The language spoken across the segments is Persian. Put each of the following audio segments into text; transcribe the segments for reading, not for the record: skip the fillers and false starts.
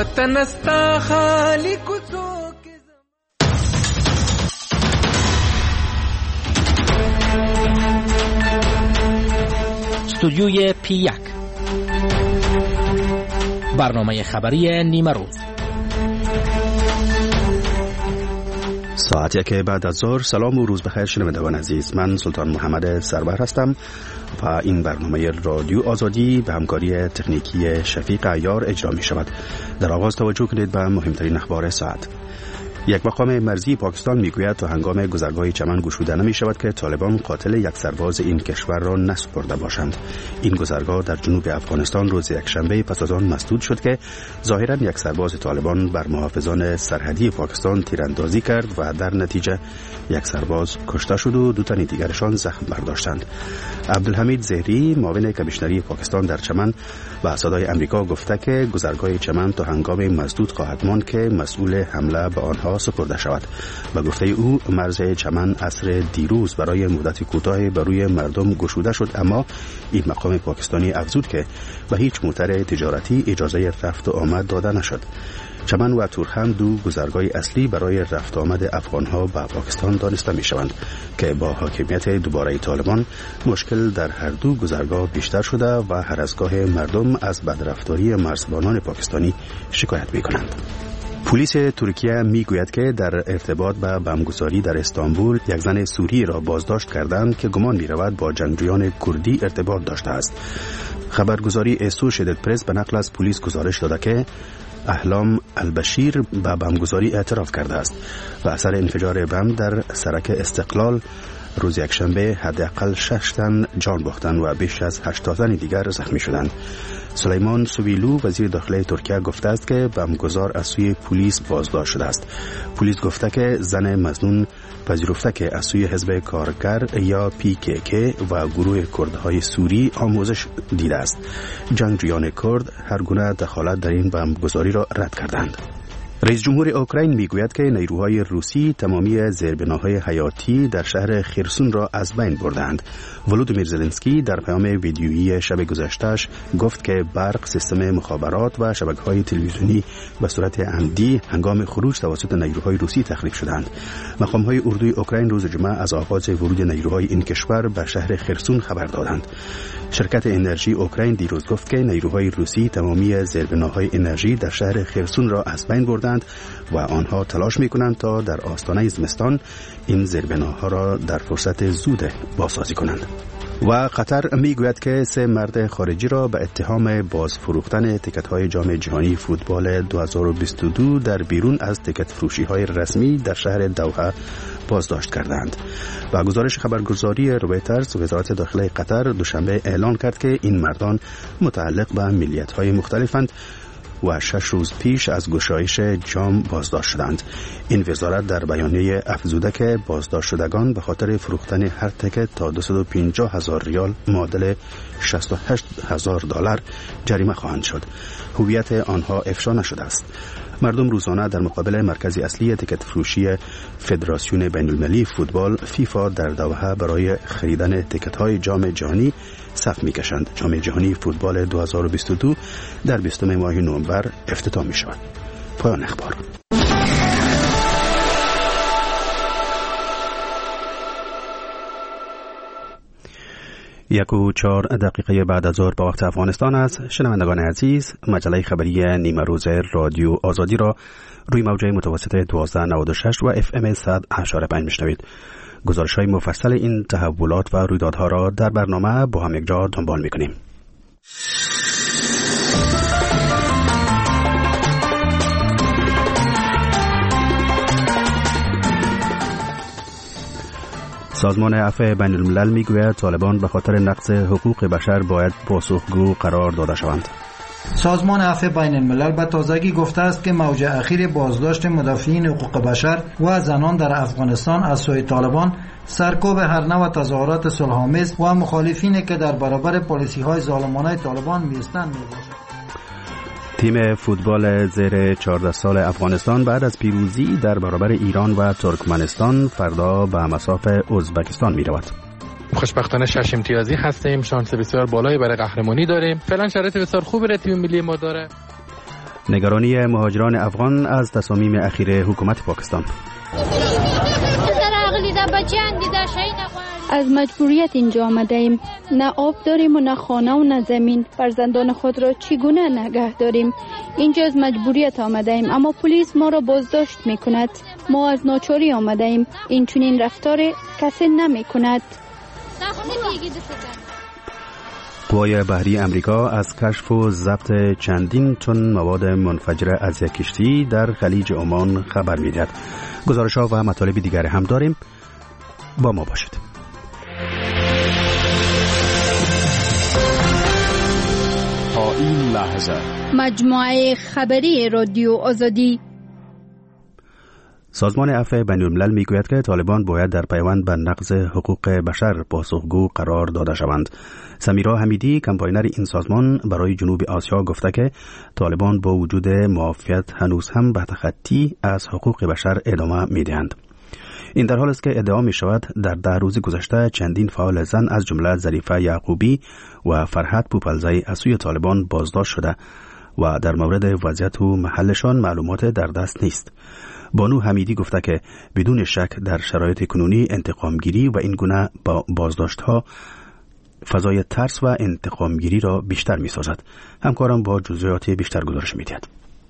वतन अस्ता खाली कुछो के استودیوی P1 برنامه خبری نیمه روز. ساعت 1 بعد از ظهر. سلام و روز بخیر شنوندگان عزیز. من سلطان محمد سرور هستم و این برنامه رادیو آزادی به همکاری تکنیکی شفیق عیار اجرا می شود. در آغاز توجه کنید به مهمترین اخبار ساعت. یک مقام مرزی پاکستان میگوید تا هنگام گذرگاه چمن گشوده نمی شود که طالبان قاتل یک سرباز این کشور را نسپرده باشند. این گذرگاه در جنوب افغانستان روز یکشنبه پس از آن مسدود شد که ظاهرا یک سرباز طالبان بر محافظان سرحدی پاکستان تیراندازی کرد و در نتیجه یک سرباز کشته شد و دو تن دیگرشان زخم برداشتند. عبدالحمید زهری معاون کمیشنری پاکستان در چمن و صدای امریکا گفته که گذرگاه چمن تا هنگام مسدود خواهد ماند که مسئول حمله به آنها سپرده شود. و گفته او مرز چمن عصر دیروز برای مدت کوتاه بر روی مردم گشوده شد، اما این مقام پاکستانی افزود که به هیچ موتر تجارتی اجازه رفت و آمد داده نشد. چمن و تورخم دو گذرگاه اصلی برای رفت آمد افغانها به پاکستان دانسته می شوند که با حاکمیت دوباره طالبان مشکل در هر دو گذرگاه بیشتر شده و هر از گاه مردم از بدرفتاری مرزبانان پاکستانی شکایت می کنند. پلیس ترکیه میگوید که در ارتباط با بمبگذاری در استانبول یک زن سوری را بازداشت کردند که گمان می‌رود با جنگجویان کردی ارتباط داشته است. خبرگزاری اسوشیتد پرس به نقل از پلیس گزارش داده که احلام البشیر به بمبگذاری اعتراف کرده است و اثر انفجار بمب در سرک استقلال روز یکشنبه حداقل 6 تن جان باختند و بیش از 80 تن دیگر زخمی شدند. سلیمان سویلو وزیر داخلی ترکیه گفته است که بمبگذار از سوی پلیس بازداشت شده است. پلیس گفته که زن مظنون پذیرفته که از سوی حزب کارگر یا PKK و گروه کردهای سوری آموزش دیده است. جنگجویان کرد هر گونه دخالت در این بمبگذاری را رد کردند. رئیس جمهور اوکراین میگوید که نیروهای روسی تمامی زیربناهای حیاتی در شهر خرسون را از بین بردند. ولودیمیر زلنسکی در پیام ویدیویی شب گذشته‌اش گفت که برق، سیستم مخابرات و شبکه‌های تلویزیونی به صورت عمدی هنگام خروج توسط نیروهای روسی تخریب شدند. مقام‌های اردوی اوکراین روز جمعه از آغاز ورود نیروهای این کشور به شهر خرسون خبر دادند. شرکت انرژی اوکراین دیروز گفت که نیروهای روسی تمامی زیربناهای انرژی در شهر خرسون را از بین بردند و آنها تلاش می‌کنند تا در آستانه زمستان این زیربناها را در فرصت زود بازسازی کنند. و قطر میگوید که 3 مرد خارجی را به اتهام باز فروختن تیکت‌های جام جهانی فوتبال 2022 در بیرون از تیکت فروشی‌های رسمی در شهر دوحه بازداشت کردند. و گزارش خبرگزاری رویترز وزارت داخلی قطر دوشنبه اعلان کرد که این مردان متعلق به ملیت‌های مختلفند و 6 روز پیش از گشایش جام بازداشت شدند. این وزارت در بیانیه افزوده که بازداشت شدگان به خاطر فروختن هر تیکت تا 250,000 ریال معادل $68,000 جریمه خواهند شد. هویت آنها افشا نشده است. مردم روزانه در مقابل مرکز اصلی تیکت فروشی فدراسیون بین‌المللی فوتبال فیفا در دوحه برای خریدن تیکت‌های جام جهانی صف می‌کشند. جام جهانی فوتبال 2022 در 20 ماه نوامبر افتتاح می‌شود. پایان اخبار. 1:04 بعد از ظهر به وقت افغانستان است. شنوندگان عزیز، مجله خبری نیمه روز رادیو آزادی را روی موج متوسط 1296 و FM 100.5 میشنوید. گزارش‌های مفصل این تحولات و رویدادها را در برنامه با هم یکجا دنبال می‌کنیم. سازمان عفو بین الملل میگوید طالبان به خاطر نقض حقوق بشر باید پاسخگو قرار داده شوند. سازمان عفو بین الملل به تازگی گفته است که موج اخیر بازداشت مدافعین حقوق بشر و زنان در افغانستان از سوی طالبان سرکوب هر نوع تظاهرات صلح‌آمیز و مخالفینی که در برابر پالیسی‌های ظالمانه طالبان می‌ایستند میباشد. تیم فوتبال زیر 14 سال افغانستان بعد از پیروزی در برابر ایران و ترکمنستان فردا به مصاف ازبکستان می رود. خوشبختانه 6 امتیازی هستیم، شانس بسیار بالایی برای قهرمانی داریم. فعلا شرایط بسیار خوبی برای تیم ملی ما داره. نگرانی مهاجران افغان از تصامیم اخیر حکومت پاکستان. از مجبوریت اینجا آمده ایم. نه آب داریم و نه خانه و نه زمین. فرزندان خود را چگونه نگه داریم؟ اینجا از مجبوریت آمده ایم، اما پلیس ما را بازداشت می کند. ما از ناچاری آمده ایم. این چنین رفتار کسی نمی کند. قوای بحری امریکا از کشف و ضبط چندین تن مواد منفجره از یک کشتی در خلیج عمان خبر می‌دهد. گزارش‌ها و مطالب دیگر هم داریم. با ما باشید. تا این لحظه مجموعه خبری رادیو آزادی. سازمان عفو بین‌الملل میگوید که طالبان باید در پیوند به نقض حقوق بشر پاسخگو قرار داده شوند. سمیرا حمیدی، کمپاینر این سازمان، برای جنوب آسیا گفته که طالبان با وجود معافیت هنوز هم به تخطی از حقوق بشر ادامه میدهند. این در حال است که ادعا می شود در 10 روز گذشته چندین فعال زن از جمله ظریفه یعقوبی و فرحت پوپلزی از سوی طالبان بازداشت شده و در مورد وضعیت و محلشان معلومات در دست نیست. بانو حمیدی گفته که بدون شک در شرایط کنونی انتقامگیری و این گونه بازداشت‌ها فضای ترس و انتقامگیری را بیشتر می‌سازد. همکارم با جزئیات بیشتر گزارش می‌دهد.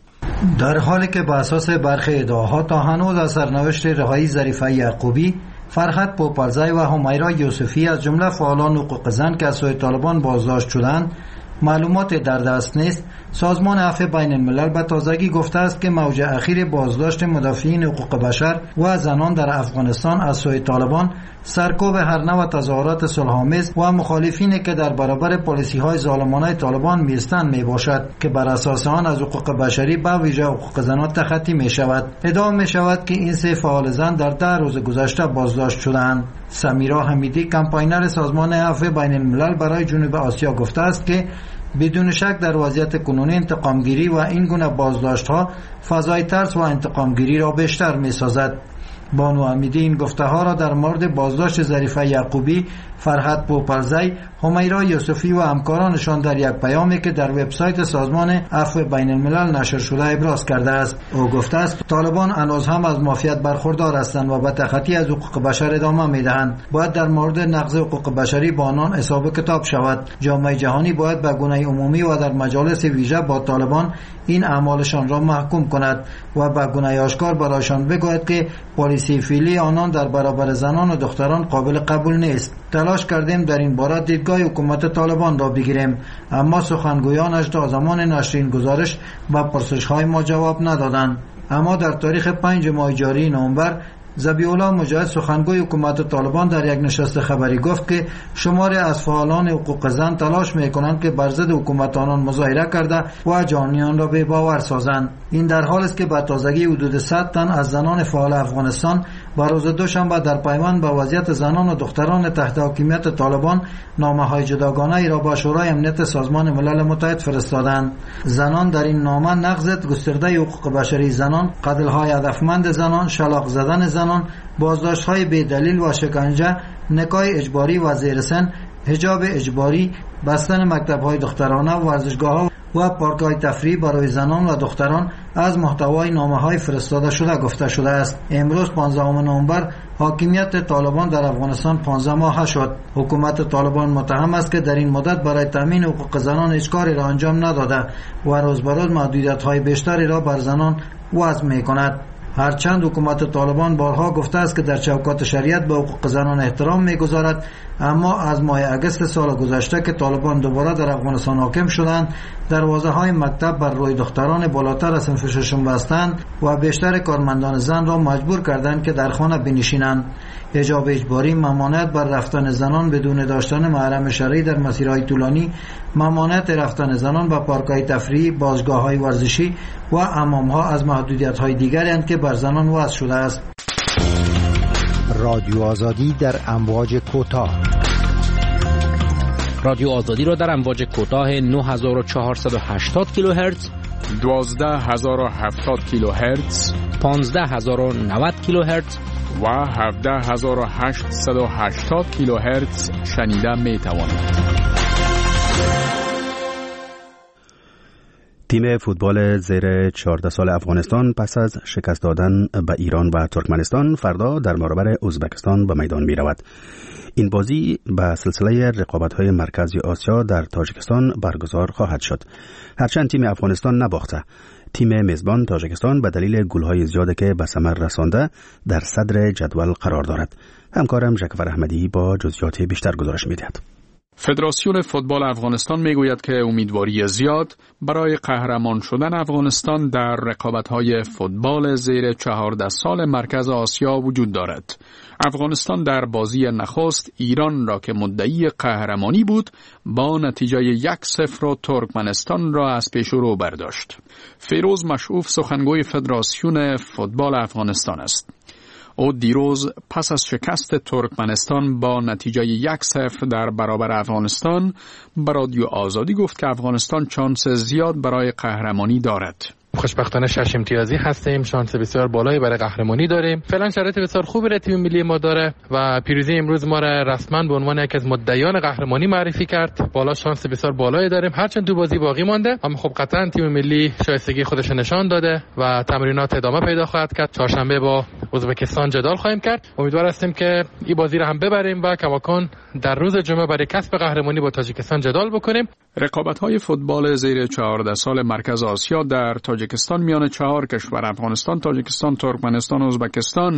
در حالی که بر اساس برخی ادعاها تا هنوز از سرنوشت رهایی ظریفه یعقوبی، فرحت پوپلزی و همیرا یوسفی از جمله فعالان حقوق زن که از سوی طالبان بازداشت شدند معلومات در دست نیست، سازمان عفو بین الملل به تازگی گفته است که موج اخیر بازداشت مدافعین حقوق بشر و زنان در افغانستان از سوی طالبان سرکوب هر نوع تظاهرات صلح‌آمیز و مخالفینی که در برابر پالیسی‌های ظالمانه طالبان می‌ایستند میباشد که بر اساس آن از حقوق بشری به ویژه حقوق زنان تخطی می‌شود. ادعا می‌شود که این 3 فعال زن در 10 روز گذشته بازداشت شدند. سمیرا حمیدی، کمپاینر سازمان عفو بین الملل برای جنوب آسیا گفته است که بدون شک در وضعیت کنونی انتقامگیری و این گونه بازداشت‌ها فضای ترس و انتقامگیری را بیشتر می‌سازد. بانو حمیدی این گفته ها را در مورد بازداشت ظریفه یعقوبی، فرحت پوپلزی، همیرا یوسفی و همکارانشان در یک پیامی که در وبسایت سازمان عفو بین الملل نشر شده ابراز کرده است. او گفته است طالبان هنوز هم از معافیت برخوردار هستند و به تخطی از حقوق بشر ادامه میدهند. باید در مورد نقض حقوق بشری با آنان حساب کتاب شود. جامعه جهانی باید به گونه عمومی و در مجالس ویژه با طالبان این اعمالشان را محکوم کند و به گونه آشکار برایشان بگوید که پالیسی فعلی آنان در برابر زنان و دختران قابل قبول نیست. تلاش کردیم در این باره دیدگاه حکومت طالبان را بگیریم، اما سخنگویانش تا زمان نشر این گزارش به پرسش‌های ما جواب ندادند. اما در تاریخ 5 ماه جاری نوامبر ذبیح‌الله مجاهد، سخنگوی حکومت طالبان، در یک نشست خبری گفت که شماری از فعالان حقوق زن تلاش می‌کنند که بر ضد حکومت آنان مظاهره کرده و جانیان را بی‌باور سازند. این در حالی است که به تازگی حدود 100 تن از زنان فعال افغانستان بر روز دوشنبه در پیوند به وضعیت زنان و دختران تحت حاکمیت طالبان نامه‌های جداگانه را به شورای امنیت سازمان ملل متحد فرستادند. زنان در این نامه نقض گسترده حقوق بشری زنان، قتل‌های هدفمند زنان، شلاق زدن زنان، بازداشت‌های بی‌دلیل و شکنجه، نکاح اجباری و زیر سن، حجاب اجباری، بستن مکتب‌های دخترانه، ورزشگاه‌ها و پارک‌های تفریح برای زنان و دختران از محتوای نامه‌های فرستاده شده گفته شده است. امروز 15 نوامبر حاکمیت طالبان در افغانستان 15 ماه شد. حکومت طالبان متهم است که در این مدت برای تامین حقوق زنان هیچ کاری را انجام نداده و روز به روز محدودیت‌های بیشتری را بر زنان وضع می‌کند. هرچند حکومت طالبان بارها گفته است که در چوکات شریعت به حقوق زنان احترام می‌گذارد، اما از ماه اگست سال گذشته که طالبان دوباره در افغانستان حاکم شدند، دروازه‌های مکتب بر روی دختران بالاتر از صنف ششم بستند و بیشتر کارمندان زن را مجبور کردند که در خانه بنشینند. حجاب اجباری، ممانعت بر رفتن زنان بدون داشتن محرم شرعی در مسیرهای طولانی، ممانعت رفتن زنان به پارک‌های تفریحی، باشگاه‌های ورزشی و حمام‌ها از محدودیت‌های دیگری اند که بر زنان وضع شده است. رادیو آزادی در امواج کوتاه. رادیو آزادی را در امواج کوتاه 9480 کیلوهرتز، 12070 کیلوهرتز، 15090 کیلوهرتز و 17880 کیلوهرتز شنیده می توانید. تیم فوتبال زیر 14 سال افغانستان پس از شکست دادن به ایران و ترکمنستان فردا در برابر ازبکستان به میدان می رود. این بازی به سلسله رقابت‌های مرکزی آسیا در تاجیکستان برگزار خواهد شد. هرچند تیم افغانستان نباخته، تیم میزبان تاجیکستان به دلیل گل‌های زیادی که به ثمر رسانده در صدر جدول قرار دارد. همکارم ژکفر احمدی با جزئیات بیشتر گزارش می‌دهد. فدراسیون فوتبال افغانستان میگوید که امیدواری زیاد برای قهرمان شدن افغانستان در رقابت‌های فوتبال زیر 14 سال مرکز آسیا وجود دارد. افغانستان در بازی نخست ایران را که مدعی قهرمانی بود با نتیجه 1-0 ترکمنستان را از پیش رو برداشت. فیروز مشعوف سخنگوی فدراسیون فوتبال افغانستان است. او دیروز پس از شکست ترکمنستان با نتیجه 1-0 در برابر افغانستان به رادیو آزادی گفت که افغانستان شانس زیاد برای قهرمانی دارد. خوشبختانه 6 امتیازی هستیم، شانس بسیار بالایی برای قهرمانی داریم. فعلا شرایط بسیار خوبی را تیم ملی ما داره و پیروزی امروز ما را رسما به عنوان یکی از مدعیان قهرمانی معرفی کرد. بالا شانس بسیار بالایی داریم، هرچند تو بازی باقی مانده، اما خب قطعا تیم ملی شایستگی خودش نشان داده و تمرینات ادامه پیدا خواهد کرد. چهارشنبه با ازبکستان جدال خواهیم کرد. امیدوار هستیم که این بازی را هم ببریم و کماکان در روز جمعه برای کسب قهرمانی با تاجیکستان جدال بکنیم. رقابت‌های فوتبال زیر 14 سال مرکز آسیا در تاجیکستان میان 4 کشور افغانستان، تاجیکستان، ترکمنستان و ازبکستان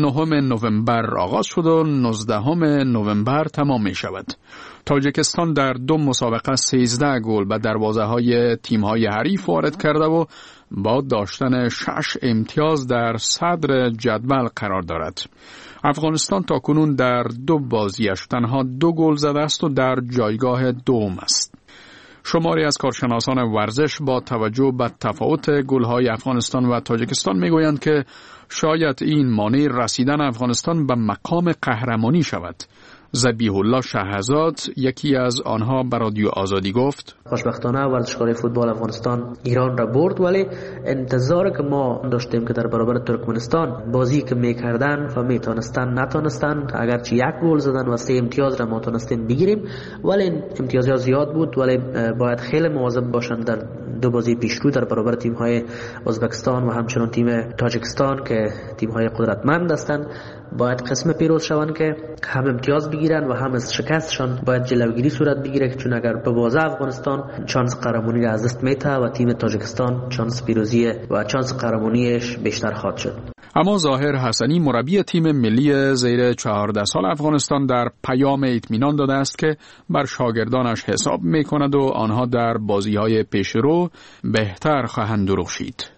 9 نوامبر آغاز شد و 19 نوامبر تمام می شود. تاجیکستان در 2 مسابقه 13 گل به دروازه‌های تیم‌های حریف وارد کرده و با داشتن 6 امتیاز در صدر جدول قرار دارد. افغانستان تاکنون در 2 بازیش تنها 2 گل زده است و در جایگاه دوم است. شماری از کارشناسان ورزش با توجه به تفاوت گل‌های افغانستان و تاجیکستان میگویند که شاید این مانع رسیدن افغانستان به مقام قهرمانی شود. ذبیح الله شهزاد یکی از آنها به رادیو آزادی گفت: خوشبختانه ورزشکار فوتبال افغانستان ایران را برد، ولی انتظار که ما داشتیم که در برابر ترکمنستان بازی که میکردن و میتونستن نتونستن، اگرچه 1 گل زدن و 3 امتیاز را ما تونستیم بگیریم، ولی امتیازها زیاد بود، ولی باید خیلی مواظب باشن در 2 بازی پیشرو در برابر تیم‌های ازبکستان و همچنین تیم تاجیکستان که تیم‌های قدرتمند هستند. باید قسم پیروز شوند که هم امتیاز بگیرن و هم از شکستشان باید جلوگیری صورت بگیره، چون اگر ببازه افغانستان شانس قهرمانی را از دست میده و تیم تاجیکستان شانس پیروزی و شانس قهرمانیش بیشتر خواهد شد. اما ظاهر حسنی مربی تیم ملی زیر 14 سال افغانستان در پیام اطمینان داده است که بر شاگردانش حساب میکند و آنها در بازی‌های پیشرو بهتر خواهند درخشید.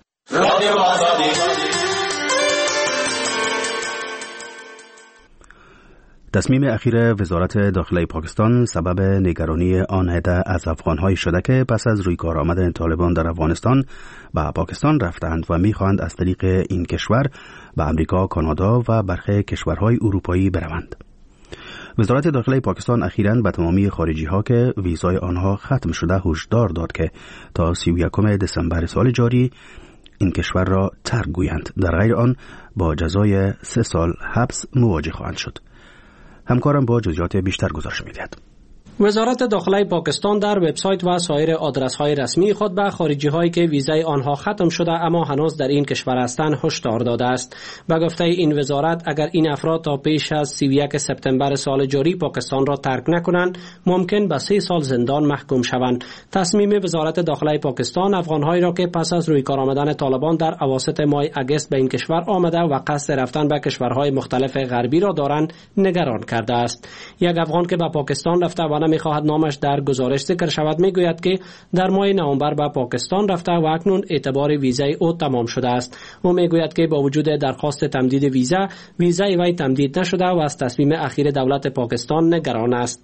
تصمیم اخیر وزارت داخله پاکستان سبب نگرانی آن عده از افغان‌های شده که پس از رویکار آمدن طالبان در افغانستان به پاکستان رفتند و می‌خواهند از طریق این کشور به امریکا، کانادا و برخی کشورهای اروپایی بروند. وزارت داخله پاکستان اخیراً به تمامی خارجی‌ها که ویزای آنها ختم شده هشدار داد که تا 31 دسامبر سال جاری این کشور را ترک گویند، در غیر آن با جزای 3 سال حبس مواجه خواهند شد. همکارم با جزئیات بیشتر گزارش می‌دهد. وزارت داخله پاکستان در وبسایت و سایر آدرس‌های رسمی خود به خارجی‌هایی که ویزای آنها ختم شده اما هنوز در این کشور هستند هشدار داده است. به گفته این وزارت اگر این افراد تا پیش از 31 سپتامبر سال جاری پاکستان را ترک نکنند ممکن به 3 سال زندان محکوم شوند. تصمیم وزارت داخله پاکستان افغان‌هایی را که پس از رویکار آمدن طالبان در اواسط ماه اگست به این کشور آمده و قصد رفتن به کشورهای مختلف غربی را دارند نگران کرده است. یک افغان که به پاکستان رفته و می‌خواهد نامش در گزارش ذکر شود میگوید که در ماه نوامبر به پاکستان رفته و اکنون اعتبار ویزای او تمام شده است. او میگوید که با وجود درخواست تمدید ویزای وی تمدید نشده و از تصمیم اخیر دولت پاکستان نگران است.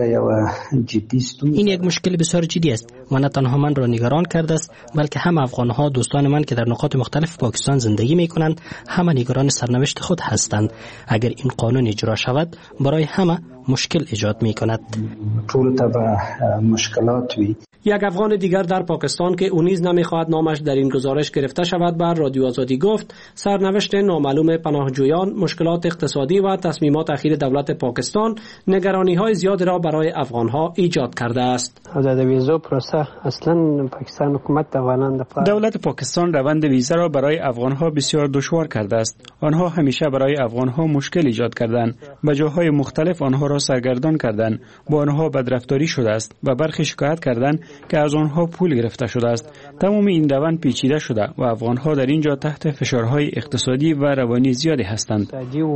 این یک مشکل بسیار جدی است و نه تنها من را نگران کرده است بلکه هم افغان‌ها دوستان من که در نقاط مختلف پاکستان زندگی می‌کنند همه نگران سرنوشت خود هستند. اگر این قانون اجرا شود برای همه مشکل ایجاد می کند. طول تا مشکلات وی. یک افغان دیگر در پاکستان که او نیز نمیخواهد نامش در این گزارش گرفته شود بر رادیو آزادی گفت سرنوشت نامعلوم پناهجویان، مشکلات اقتصادی و تصمیمات اخیر دولت پاکستان نگرانی‌های زیاد را برای افغان‌ها ایجاد کرده است. دولت پاکستان روند ویزا را برای افغان‌ها بسیار دشوار کرده است. آنها همیشه برای افغان‌ها مشکل ایجاد کردند. به جاهای مختلف آنها را سرگردان کردند. با آنها بدرفتاری شده است و برخی شکایت کردند که از آنها پول گرفته شده است. تمام این روند پیچیده شده و افغان‌ها در اینجا تحت فشارهای اقتصادی و روانی زیادی هستند.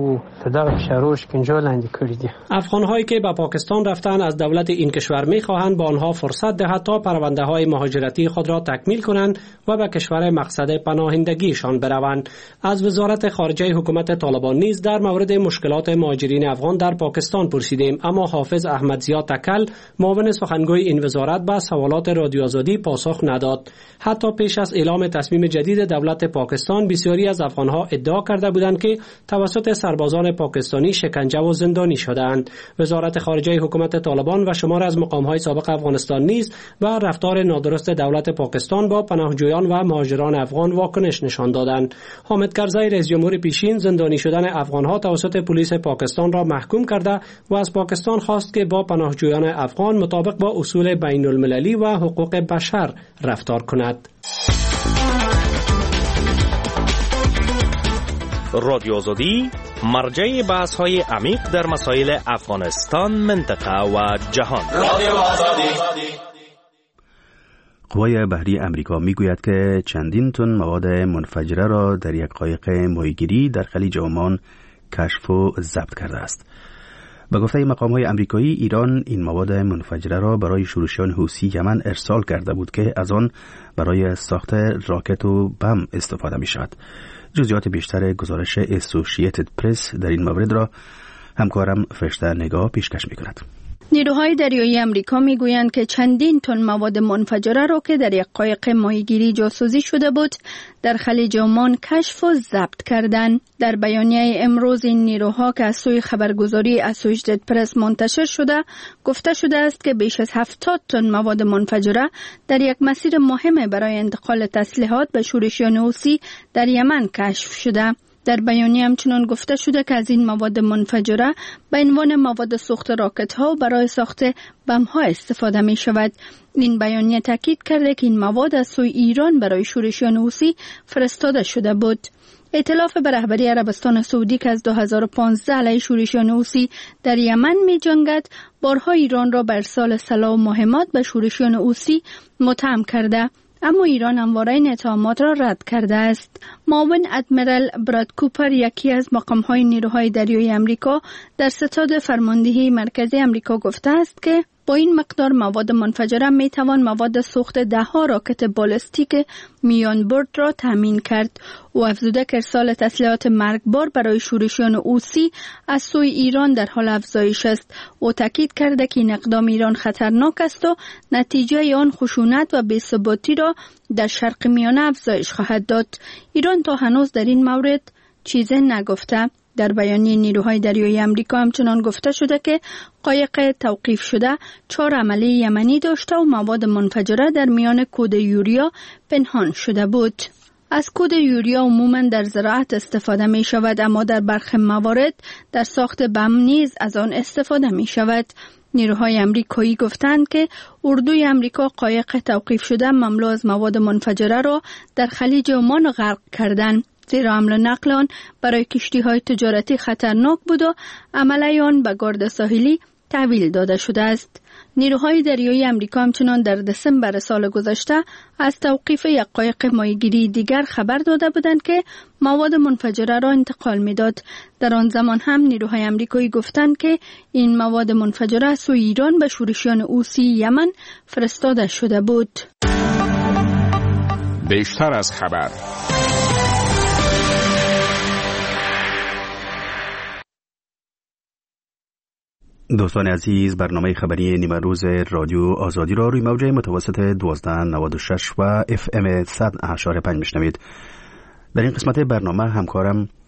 افغان‌هایی که به پاکستان رفتن از دولت این کشور می‌خواهند با آنها فرصت دهد تا پرونده‌های مهاجرتی خود را تکمیل کنند و به کشور مقصد پناهندگیشان بروند. از وزارت خارجه حکومت طالبان نیز در مورد مشکلات مهاجرین افغان در پاکستان پرسیدیم، اما حافظ احمدزیا تکل معاون سخنگوی این وزارت به سوالات رادیو آزادی پاسخ نداد. حتی پیش از اعلام تصمیم جدید دولت پاکستان بسیاری از افغان‌ها ادعا کرده بودند که توسط سربازان پاکستانی شکنجه و زندانی شدند. وزارت خارجه حکومت طالبان و شمار از مقام‌های سابق افغانستان نیز به رفتار نادرست دولت پاکستان با پناهجویان و مهاجران افغان واکنش نشان دادند. حامد کرزی رئیس جمهور پیشین زندانی شدن افغان‌ها توسط پلیس پاکستان را محکوم کرده و از پاکستان خواست که با پناهجویان افغان مطابق با اصول بین‌المللی و حقوق بشر رفتار کند. رادیو آزادی مرجع بحث‌های عمیق در مسائل افغانستان، منطقه و جهان. رادیو آزادی. قوای بحری امریکا میگوید که چندین تن مواد منفجره را در یک قایق ماهیگیری در خلیج عمان کشف و ضبط کرده است. به گفته مقام‌های آمریکایی، ایران این مواد منفجره را برای شورشیان حوثی یمن ارسال کرده بود که از آن برای ساخت راکت و بم استفاده می‌شود. جزئیات بیشتر گزارش اسوسییتد پرس در این مورد را همکارم فرشته نگاه پیشکش می‌کند. نیروهای دریایی امریکا میگویند که چندین تن مواد منفجره را که در یک قایق ماهیگیری جاسوسی شده بود در خلیج عمان کشف و ضبط کردند. در بیانیه امروز این نیروها که از سوی خبرگزاری اسوسییتد پرس منتشر شده گفته شده است که بیش از 70 تن مواد منفجره در یک مسیر مهم برای انتقال تسلیحات به شورشیان حوثی در یمن کشف شده. در بیانیه همچنان گفته شده که از این مواد منفجره به عنوان مواد سوخت راکت ها برای ساخت بم ها استفاده می شود. این بیانیه تاکید کرده که این مواد از سوی ایران برای شورشیان حوثی فرستاده شده بود. ائتلاف به رهبری عربستان سعودی که از 2015 علیه شورشیان حوثی در یمن می جنگد بارها ایران را به ارسال سلاح و مهمات به شورشیان حوثی متهم کرده، اما ایران همواره این اتهامات را رد کرده است. معاون ادمیرال براد کوپر، یکی از مقام‌های نیروهای دریایی آمریکا در ستاد فرماندهی مرکزی آمریکا، گفته است که با این مقدار مواد منفجره می توان مواد سوخت 10 راکت بالستیک میان برد را تامین کرد. او افزوده که ارسال تسلیحات مرگبار برای شورشیان حوثی از سوی ایران در حال افزایش است. او تاکید کرده که این اقدام ایران خطرناک است و نتیجه آن خشونت و بی‌ثباتی را در شرق میانه افزایش خواهد داد. ایران تا هنوز در این مورد چیزی نگفته. در بیانیه نیروهای دریایی آمریکا همچنان گفته شده که قایق توقیف شده 4 عمله یمنی داشته و مواد منفجره در میان کود یوریا پنهان شده بود. از کود یوریا عموما در زراعت استفاده می شود، اما در برخی موارد در ساخت بم نیز از آن استفاده می شود. نیروهای آمریکایی گفتند که اردوی آمریکا قایق توقیف شده مملو از مواد منفجره را در خلیج عمان غرق کردند، زیرا حمل و نقل آن برای کشتی‌های تجارتی خطرناک بود و عمله آن به گارد ساحلی تحویل داده شده است. نیروهای دریایی آمریکا همچنان در دسامبر سال گذشته از توقیف یک قایق ماهیگیری دیگر خبر داده بودند که مواد منفجره را انتقال می‌داد. در آن زمان هم نیروهای آمریکایی گفتند که این مواد منفجره از سوی ایران به شورشیان حوثی یمن فرستاده شده بود. بیشتر از خبر. دوستان عزیز، برنامه خبری نیمه روز رادیو آزادی را روی موج متوسط 1296 و FM 100.5 میشنوید. در این قسمت برنامه همکارم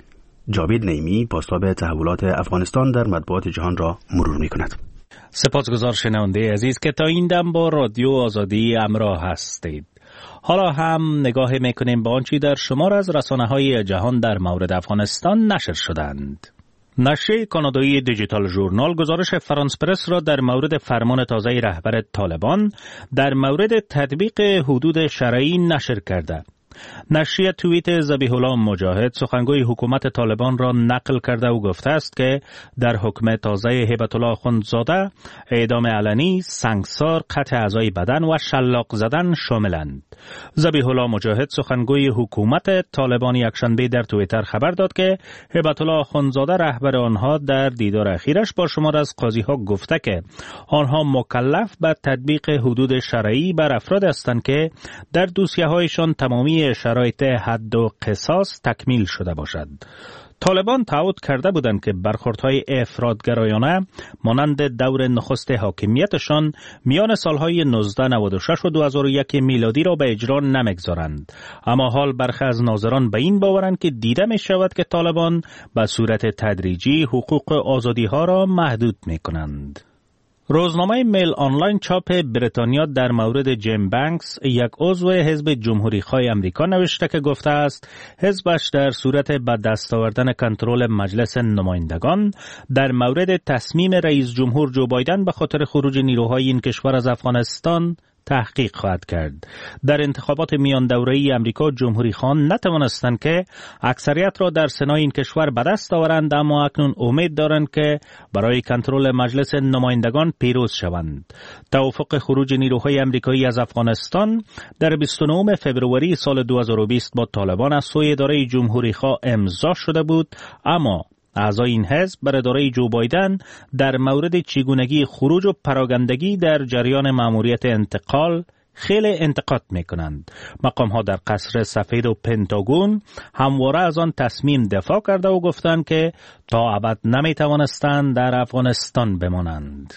جاوید نعیمی بازتاب تحولات افغانستان در مطبوعات جهان را مرور می‌کند. سپاسگزار شنونده عزیز که تا این دم با رادیو آزادی همراه هستید. حالا هم نگاه میکنیم به آنچه در شمار از رسانه‌های جهان در مورد افغانستان نشر شدند. نشریه کانادایی دیجیتال ژورنال گزارش فرانس پرس را در مورد فرمان تازه رهبر طالبان در مورد تطبیق حدود شرعی نشر کرده. نشریه توییت ذبیح الله مجاهد سخنگوی حکومت طالبان را نقل کرده و گفته است که در حکم تازه هیبت الله اخندزاده اعدام علنی، سنگسار، قطع اعضای بدن و شلاق زدن شاملند. ذبیح الله مجاهد سخنگوی حکومت طالبان یکشنبه در توییتر خبر داد که هیبت الله اخندزاده رهبر آنها در دیدار اخیرش با شمار از قاضی‌ها گفته که آنها مکلف به تطبیق حدود شرعی بر افراد هستند که در دوسیه‌هایشان تمامی شرایط حد و قصاص تکمیل شده باشد. طالبان تعهد کرده بودند که برخوردهای افراطگرایانه مانند دور نخست حاکمیتشان میان سالهای 1996 و 2001 میلادی را به اجرا نمیگذارند. اما حال برخی از ناظران به این باورند که دیده می شود که طالبان به صورت تدریجی حقوق آزادی ها را محدود می کنند. روزنامه میل آنلاین چاپ بریتانیا در مورد جیم بانکس یک عضو حزب جمهوری‌خواه امریکا نوشته که گفته است حزبش در صورت به دست آوردن کنترل مجلس نمایندگان در مورد تصمیم رئیس جمهور جو بایدن به خاطر خروج نیروهای این کشور از افغانستان تحقیق خواهد کرد. در انتخابات میان دوره‌ای امریکا جمهوری‌خواهان نتوانستند که اکثریت را در سنای این کشور به دست آورند، اما اکنون امید دارند که برای کنترل مجلس نمایندگان پیروز شوند. توافق خروج نیروهای امریکایی از افغانستان در 29 فوریه سال 2020 با طالبان از سوی اداره جمهوری‌خواه امضا شده بود، اما اعضای این حزب بر اداره جو بایدن در مورد چگونگی خروج و پراگندگی در جریان مأموریت انتقال خیلی انتقاد میکنند. مقام‌ها در قصر سفید و پنتاگون همواره از آن تصمیم دفاع کرده و گفتند که تا ابد نمیتوانستند در افغانستان بمانند.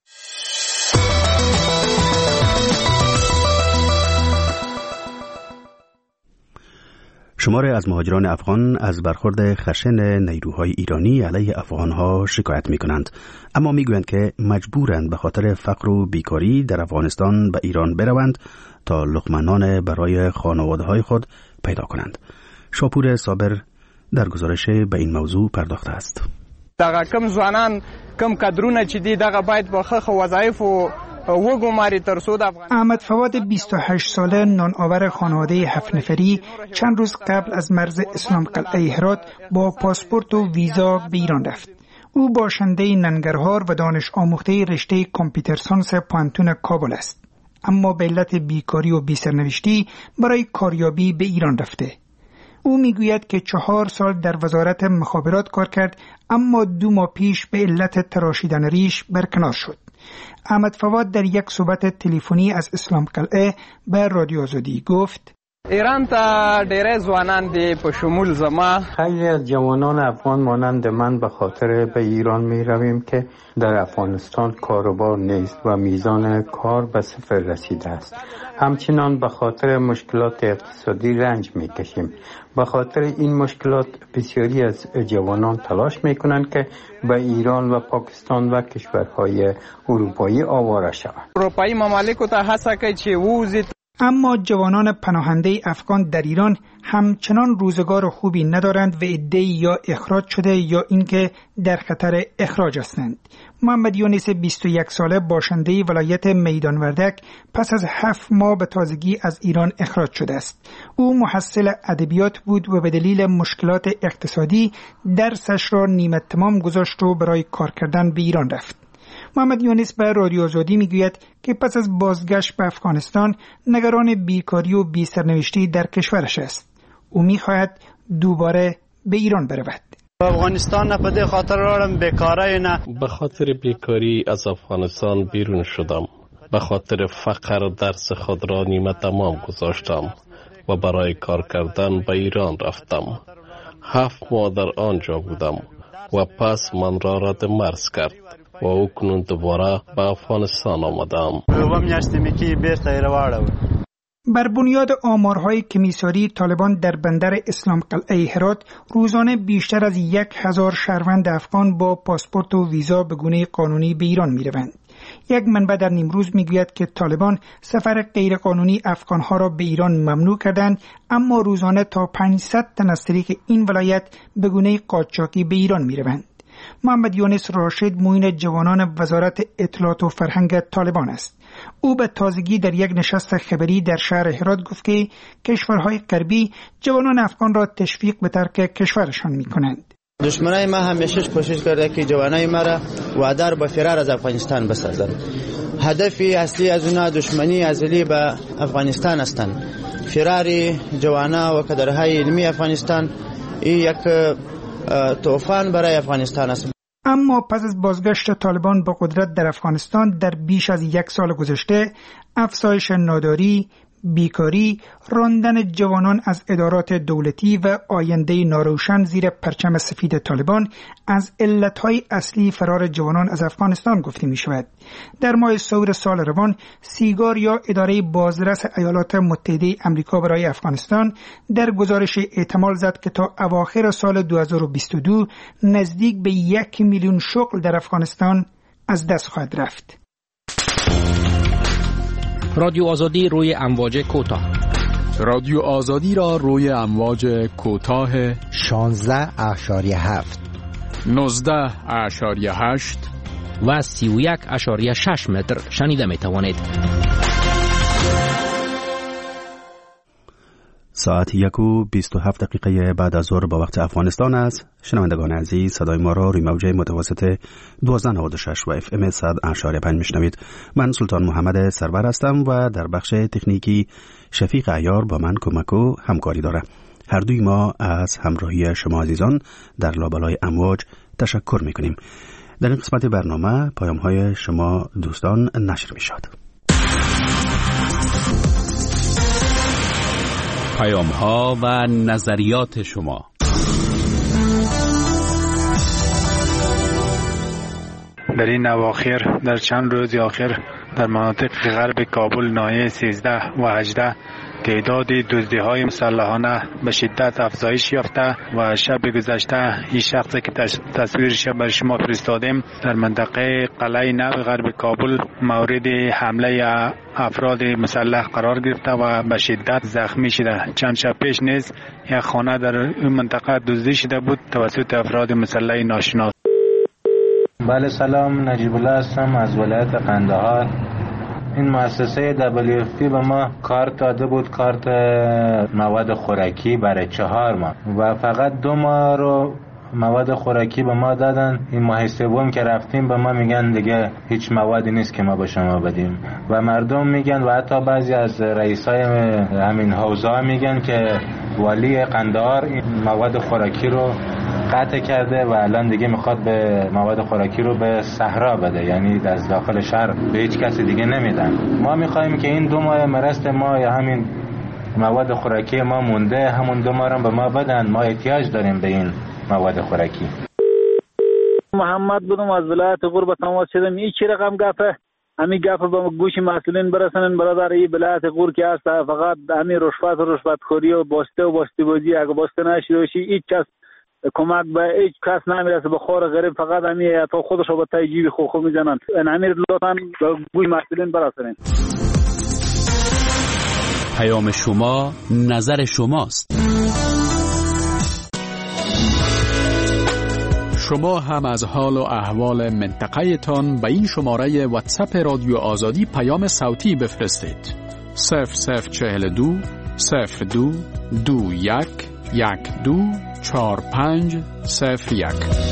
شماری از مهاجران افغان از برخورد خشن نیروهای ایرانی علیه افغانها شکایت می کنند، اما می گویند که مجبورند به خاطر فقر و بیکاری در افغانستان به ایران بروند تا لقمه نان برای خانواده‌های خود پیدا کنند. شاپور صابر در گزارش به این موضوع پرداخته است. دغه کم ځوانان کم کادرونه چې دي دغه باید با ښه وظایف و وګماري تر څو د احمد فواد 28 ساله نانآور خانواده 7 نفری چند روز قبل از مرز اسلام قلعه هرات با پاسپورت و ویزا به ایران رفت. او باشنده ننگرهار و دانش آموخته رشته کامپیوتر ساینس پانتون کابل است، اما به علت بیکاری و بی‌سرنوشتی برای کاریابی به ایران رفته. او میگوید که 4 سال در وزارت مخابرات کار کرد، اما 2 ماه پیش به علت تراشیدن ریش برکنار شد. احمد فواد در یک صحبت تلفنی از اسلام قلعه به رادیو آزادی گفت: ایران ته ډېر ځوانان دي په شمول زما خیلی از جوانان افغان مانند من به خاطر به ایران می رویم که در افغانستان کاروبار نیست و میزان کار به صفر رسیده است. همچنان به خاطر مشکلات اقتصادی رنج می کشیم. به خاطر این مشکلات بسیاری از جوانان تلاش می کنند که به ایران و پاکستان و کشورهای اروپایی آواره شوند. اروپایی ممالک ته هڅه کوي چې ووځي. اما جوانان پناهنده افغان در ایران همچنان روزگار خوبی ندارند و عده‌ای یا اخراج شده یا اینکه در خطر اخراج هستند. محمد یونس 21 ساله باشنده ولایت میدان وردک پس از 7 ماه به تازگی از ایران اخراج شده است. او محصل ادبیات بود و به دلیل مشکلات اقتصادی درسش را نیمه تمام گذاشت و برای کار کردن به ایران رفت. محمد یونس به رادیو آزادی میگوید که پس از بازگشت به افغانستان نگران بیکاری و بی‌سرنوشتی در کشورش است. او میخواهد دوباره به ایران برود. افغانستان نه په خاطر راړم بیکاری نه، به خاطر بیکاری از افغانستان بیرون شدم. به خاطر فقر درس خود را نیمه تمام گذاشتم و برای کار کردن به ایران رفتم. 7 ماه در آنجا بودم و پس من را رد مرز کرد و اکنون دوباره به افغانستان آمدم. بر بنیاد آمارهای کمیساری طالبان در بندر اسلام قلعه هرات روزانه بیشتر از 1000 شهروند افغان با پاسپورت و ویزا به گونه قانونی به ایران می‌روند. یک منبع در نیمروز میگوید که طالبان سفر غیرقانونی افغانها را به ایران ممنوع کردند، اما روزانه تا 500 تن از طریق این ولایت به گونه قاچاقی به ایران می‌روند. محمد یونس راشد معین جوانان وزارت اطلاعات و فرهنگ طالبان است. او به تازگی در یک نشست خبری در شهر هرات گفت که کشورهای غربی جوانان افغان را تشویق به ترک کشورشان می‌کنند. دشمنای ما همیشه کوشش کرده که جوانای ما را وادار به فرار از افغانستان بسازند. هدف اصلی از اونها دشمنی ازلی به افغانستان هستند. فرار جوانا و کادرهای علمی افغانستان این یک طوفان برای افغانستان است. اما پس از بازگشت طالبان به قدرت در افغانستان در بیش از 1 سال گذشته، افزایش ناداری، بیکاری، راندن جوانان از ادارات دولتی و آینده ناروشن زیر پرچم سفید طالبان از علتهای اصلی فرار جوانان از افغانستان گفته می شود. در ماه سور سال روان، سیگار یا اداره بازرس ایالات متحده آمریکا برای افغانستان در گزارش احتمال زد که تا اواخر سال 2022 نزدیک به 1 میلیون شغل در افغانستان از دست خواهد رفت. رادیو آزادی روی امواج کوتاه. رادیو آزادی را روی امواج کوتاه 16.7 19.8 و 31.6 متر شنیده می توانید. ساعت 1:27 بعد از ظهر با وقت افغانستان است. شنوندگان عزیز، صدای ما را روی موج متوسط 1296 و FM 100.5 میشنوید. من سلطان محمد سرور هستم و در بخش تکنیکی شفیق عیار با من کمک و همکاری داره. هر دوی ما از همراهی شما عزیزان در لابلای امواج تشکر میکنیم. در این قسمت برنامه پیام های شما دوستان نشر میشد. پیام ها و نظریات شما. در این اواخر، در چند روز اخیر در مناطق غرب کابل ناحیه 13 و 18 تعداد دزدی‌های مسلحانه به شدت افزایش یافته و شب گذشته این شخصی که تصویرش بر شما فرستادیم در منطقه قلعه نو غرب کابل مورد حمله افراد مسلح قرار گرفته و به شدت زخمی شده. چند شب پیش نیز یک خانه در این منطقه دزدی شده بود توسط افراد مسلح ناشناس. بله سلام، نجیب الله هستم از ولایت قندهار. این مؤسسه WFP به ما کارت داده بود، کارت مواد خوراکی برای 4 ماه و فقط 2 ماه رو مواد خوراکی به ما دادن. این ماه سوم که رفتیم به ما میگن دیگه هیچ موادی نیست که ما به شما بدیم و مردم میگن و حتی بعضی از رئیسای همین حوزه میگن که والی قندهار این مواد خوراکی رو قطع کرده و الان دیگه میخواد به مواد خوراکی رو به صحرا بده، یعنی از داخل شهر به هیچ کسی دیگه نمیدن. ما میخوایم که این 2 ماه مرست ما یا همین مواد خوراکی ما مونده، همون 2 ماه رو به ما بدن. ما احتیاج داریم به این مواد خوراکی. محمد بودم از ولایت غور تماس شدم. این چی رقم گفته؟ همین گپ به گوش مسئولین برسونن برادر. این ولایت غور که هست فقط همین رشوت خوری و باسته بازی، اگه باسته نشده باشی هیچ کس کمک به هیچ کس نمیرسه. به خور غریب فقط همین تا خودش رو به تای جیب خو میزنن. همین لطفاً به گوش مسئولین برسونن. پیام شما نظر شماست. شما هم از حال و احوال منطقه تان به این شماره واتساپ رادیو آزادی پیام صوتی بفرستید. 0042 02 21 12 45 01.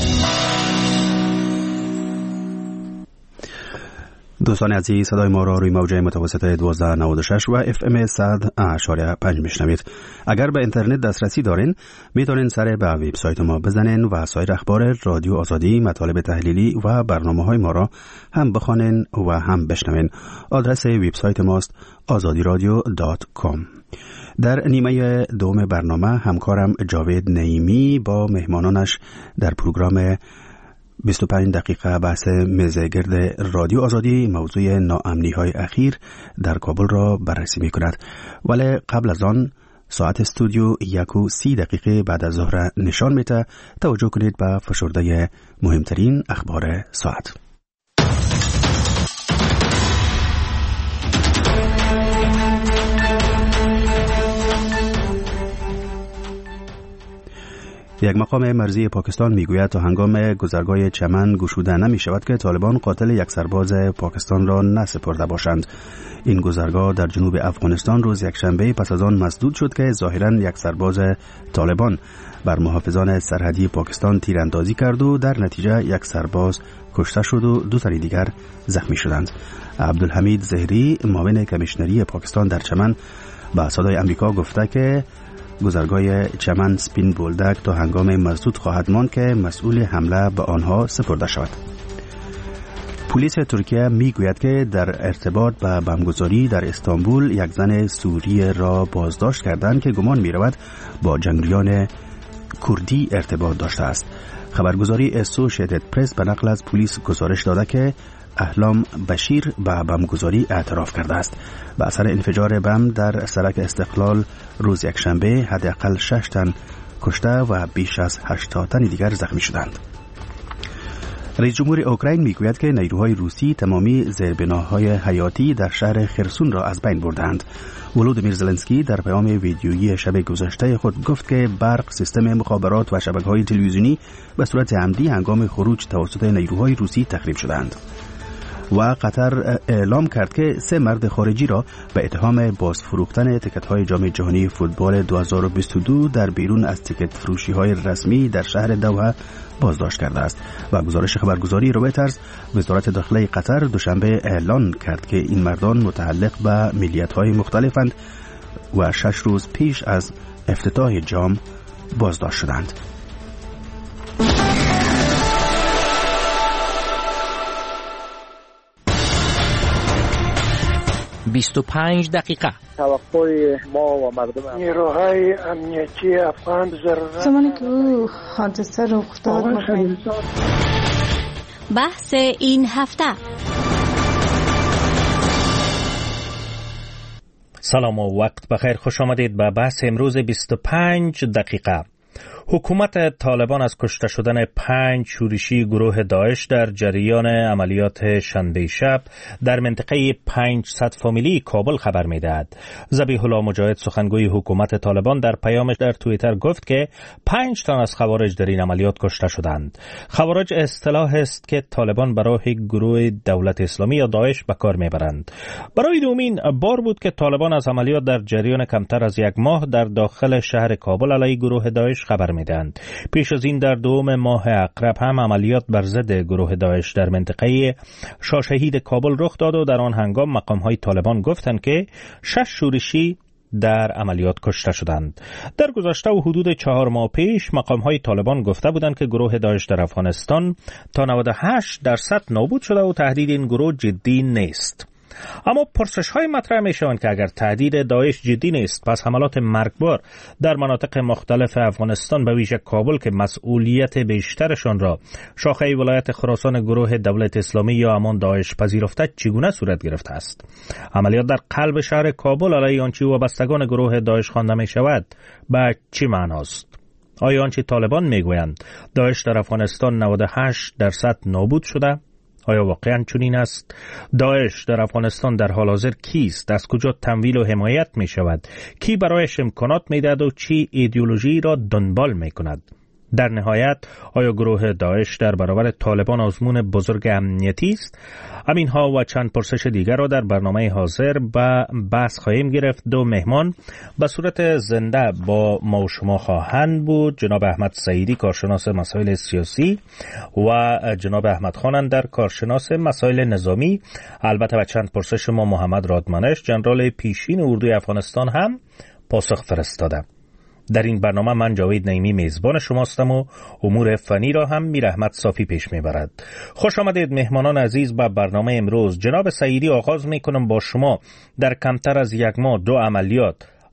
دوستان عزیز، صدای ما را روی موج متوسط 1296 و FM 100.5 میشنوید. اگر به اینترنت دسترسی دارین میتونین سر به وبسایت ما بزنین و سایر اخبار رادیو آزادی، مطالب تحلیلی و برنامه‌های ما را هم بخوانین و هم بشنوین. آدرس وبسایت ماست azadiradio.com. در نیمه دوم برنامه همکارم جاوید نعیمی با مهمانانش در پروگرام 25 دقیقه بحث میز گرد رادیو آزادی موضوع ناامنی‌های اخیر در کابل را بررسی می‌کند. ولی قبل از آن ساعت استودیو 1:30 بعد از ظهر نشان میده. توجه کنید به فشرده مهمترین اخبار ساعت. یک مقام مرزی پاکستان میگوید تا هنگام گذرگاه چمن گشوده نمی شود که طالبان قاتل یک سرباز پاکستان را نسپرده باشند. این گذرگاه در جنوب افغانستان روز یکشنبه پس از آن مسدود شد که ظاهراً یک سرباز طالبان بر محافظان سرحدی پاکستان تیراندازی کرد و در نتیجه یک سرباز کشته شد و 2 تن دیگر زخمی شدند. عبدالحمید زهری معاون کمیشنری پاکستان در چمن با صدای آمریکا گفته که گذرگاه چمن سپین بولدک تا هنگام مسدود خواهد ماند که مسئول حمله به آنها سپرده شود. پلیس ترکیه میگوید که در ارتباط با بمبگذاری در استانبول یک زن سوریه را بازداشت کردند که گمان می‌رود با جنگجویان کردی ارتباط داشته است. خبرگزاری اسوشیتد پرس به نقل از پلیس گزارش داده که احلام بشیر به بمبگذاری اعتراف کرده است. به اثر انفجار بم در سرک استقلال روز یکشنبه حداقل 6 تن کشته و بیش از 80 تن دیگر زخمی شدند. رئیس جمهور اوکراین میگوید که نیروهای روسی تمامی زیربناهای حیاتی در شهر خرسون را از بین بردند. ولودیمیر زلنسکی در پیام ویدیویی شب گذشته خود گفت که برق، سیستم مخابرات و شبکه‌های تلویزیونی به صورت عمدی هنگام خروج توسط نیروهای روسی تخریب شدند. و قطر اعلام کرد که 3 مرد خارجی را به اتهام بازفروختن تیکت‌های جام جهانی فوتبال 2022 در بیرون از تیکت فروشی‌های رسمی در شهر دوحه بازداشت کرده است. و گزارش خبرگزاری رویترز، وزارت داخلی قطر دوشنبه اعلان کرد که این مردان متعلق به ملیت‌های مختلفند و 6 روز پیش از افتتاح جام بازداشت شدند. 25 دقیقه. توقع ما و مردم نیروهای امنیتی افغان ضرورت زمانی که حادثه رخ داد بحث این هفته. سلام و وقت بخیر، خوش آمدید به بحث امروز 25 دقیقه. حکومت طالبان از کشته شدن 5 شورشی گروه داعش در جریان عملیات شنبه شب در منطقه 500 فامیلی کابل خبر می‌دهد. ذبیح الله مجاهد سخنگوی حکومت طالبان در پیامش در توییتر گفت که 5 تن از خوارج در این عملیات کشته شدند. خوارج اصطلاح است که طالبان برای گروه دولت اسلامی یا داعش به کار می‌برند. برای دومین بار بود که طالبان از عملیات در جریان کمتر از 1 ماه در داخل شهر کابل علیه گروه داعش خبر میدند. پیش از این در 2 ماه اقرب هم عملیات بر ضد گروه داعش در منطقه شاهشهید کابل رخ داد و در آن هنگام مقام‌های طالبان گفتند که 6 شورشی در عملیات کشته شدند. در گذشته و حدود 4 ماه پیش مقام‌های طالبان گفته بودند که گروه داعش در افغانستان تا 98% نابود شده و تهدید این گروه جدی نیست. اما پرسش‌های مطرح می‌شوند که اگر تهدید داعش جدی نیست، پس حملات مرگبار در مناطق مختلف افغانستان به ویژه کابل که مسئولیت بیشترشان را شاخه ولایت خراسان گروه دولت اسلامی یا همان داعش پذیرفته چگونه صورت گرفته است؟ عملیات در قلب شهر کابل علیه آنچه وابستگان گروه داعش خوانده می‌شود به چه معناست؟ آیا آنچه طالبان می‌گویند داعش در افغانستان 98% نابود شده؟ آیا واقعا چنین است؟ داعش در افغانستان در حال حاضر کیست؟ از کجا تمویل و حمایت می شود؟ کی برایش امکانات می دهد و چی ایدئولوژی را دنبال می کند؟ در نهایت آیا گروه داعش در برابر طالبان آزمون بزرگ امنیتی است؟ همینها و چند پرسش دیگر را در برنامه حاضر به بحث خواهیم گرفت. 2 مهمان به صورت زنده با ما و شما خواهند بود: جناب احمد سعیدی، کارشناس مسائل سیاسی، و جناب احمد خان اندر، کارشناس مسائل نظامی. البته به چند پرسش ما محمد رادمانش، جنرال پیشین اردوی افغانستان، هم پاسخ فرستاده. در این برنامه من جاوید نعیمی میزبان شماستم و امور فنی را هم میر احمد صافی پیش میبرد. خوش آمدید مهمانان عزیز به برنامه امروز. جناب سعیدی، آغاز میکنم با شما. در کمتر از 1 ماه 2 عملیات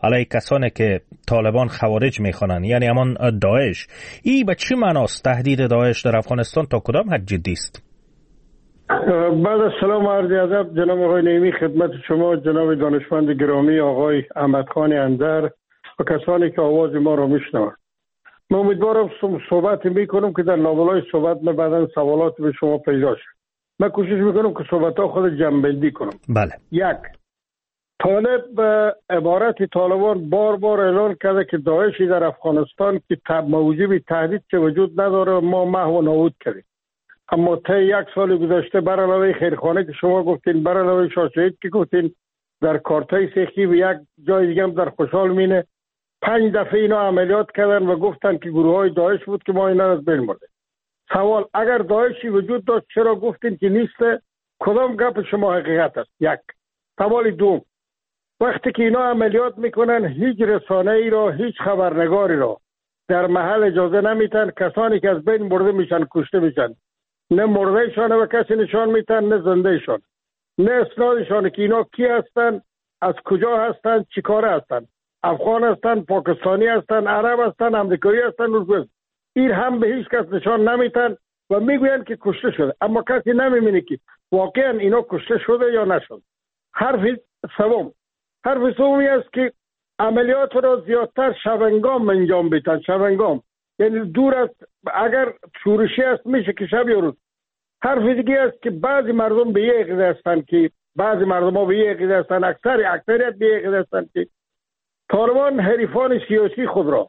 علیه کسانی که طالبان خوارج میخوانند، یعنی همان داعش. این به چه معناست؟ تهدید داعش در افغانستان تا کدام حد جدی است؟ بعد از سلام عرض ادب جناب آقای نعیمی خدمت شما، جناب دانشمند گرامی آقای احمد خان اندر و کسانی که آواز ما را میشنوند. من امیدوارم صحبت میکنم که در لابلای صحبت من بعداً سوالات به شما پیدا شد. من کوشش میکنم که صحبت ها خود جمع‌بندی کنم. بله. یک، طالب به عبارت طالبان بار بار اعلان کرده که داعشی در افغانستان که موجب تهدید که وجود نداره ما محو و نابود کردیم. اما تا 1 سال گذشته بر علاوه خیرخانه که شما گفتین، بر علاوه شاه شهید که گفتین، در کارتای سیخی و یک جای دیگه هم در خوشحال مینه 5 دفعه اینا عملیات کردن و گفتن که گروه های داعش بود که ما اینا از بین برده. سوال، اگر داعشی وجود داشت چرا گفتین که نیست؟ کدام گپ شما حقیقت است؟ یک. سوال دوم، وقتی که اینا عملیات میکنن هیچ رسانه ای را، هیچ خبرنگاری را در محل اجازه نمیتن. کسانی که از بین برده میشن کشته میشن، نه مردهشان و کسی نشان میتن نه زندهشان، نه اسنادشان که اینا کی هستن، از کجا هستن، چی کاره هستن، افغان هستن، پاکستانی هستن، عرب هستن، امریکایی هستن، روز این هم به هیچ کس نشان نمیتن و میگوین که کشته شده، اما کسی نمیبینه که واقعا اینا کشته شده یا نشد. حرف سومی است که عملیات را زیادتر شبنگام انجام بدن. شبنگام یعنی دور است، اگر شورشی است میشه که شب یا روز. حرف دیگه است که بعضی مردم به یه عقیده هستن که بعضی مردم ها به یه عقیده هستن، اکثریت به یه عقیده هستن که طالبان حریفان سیاسی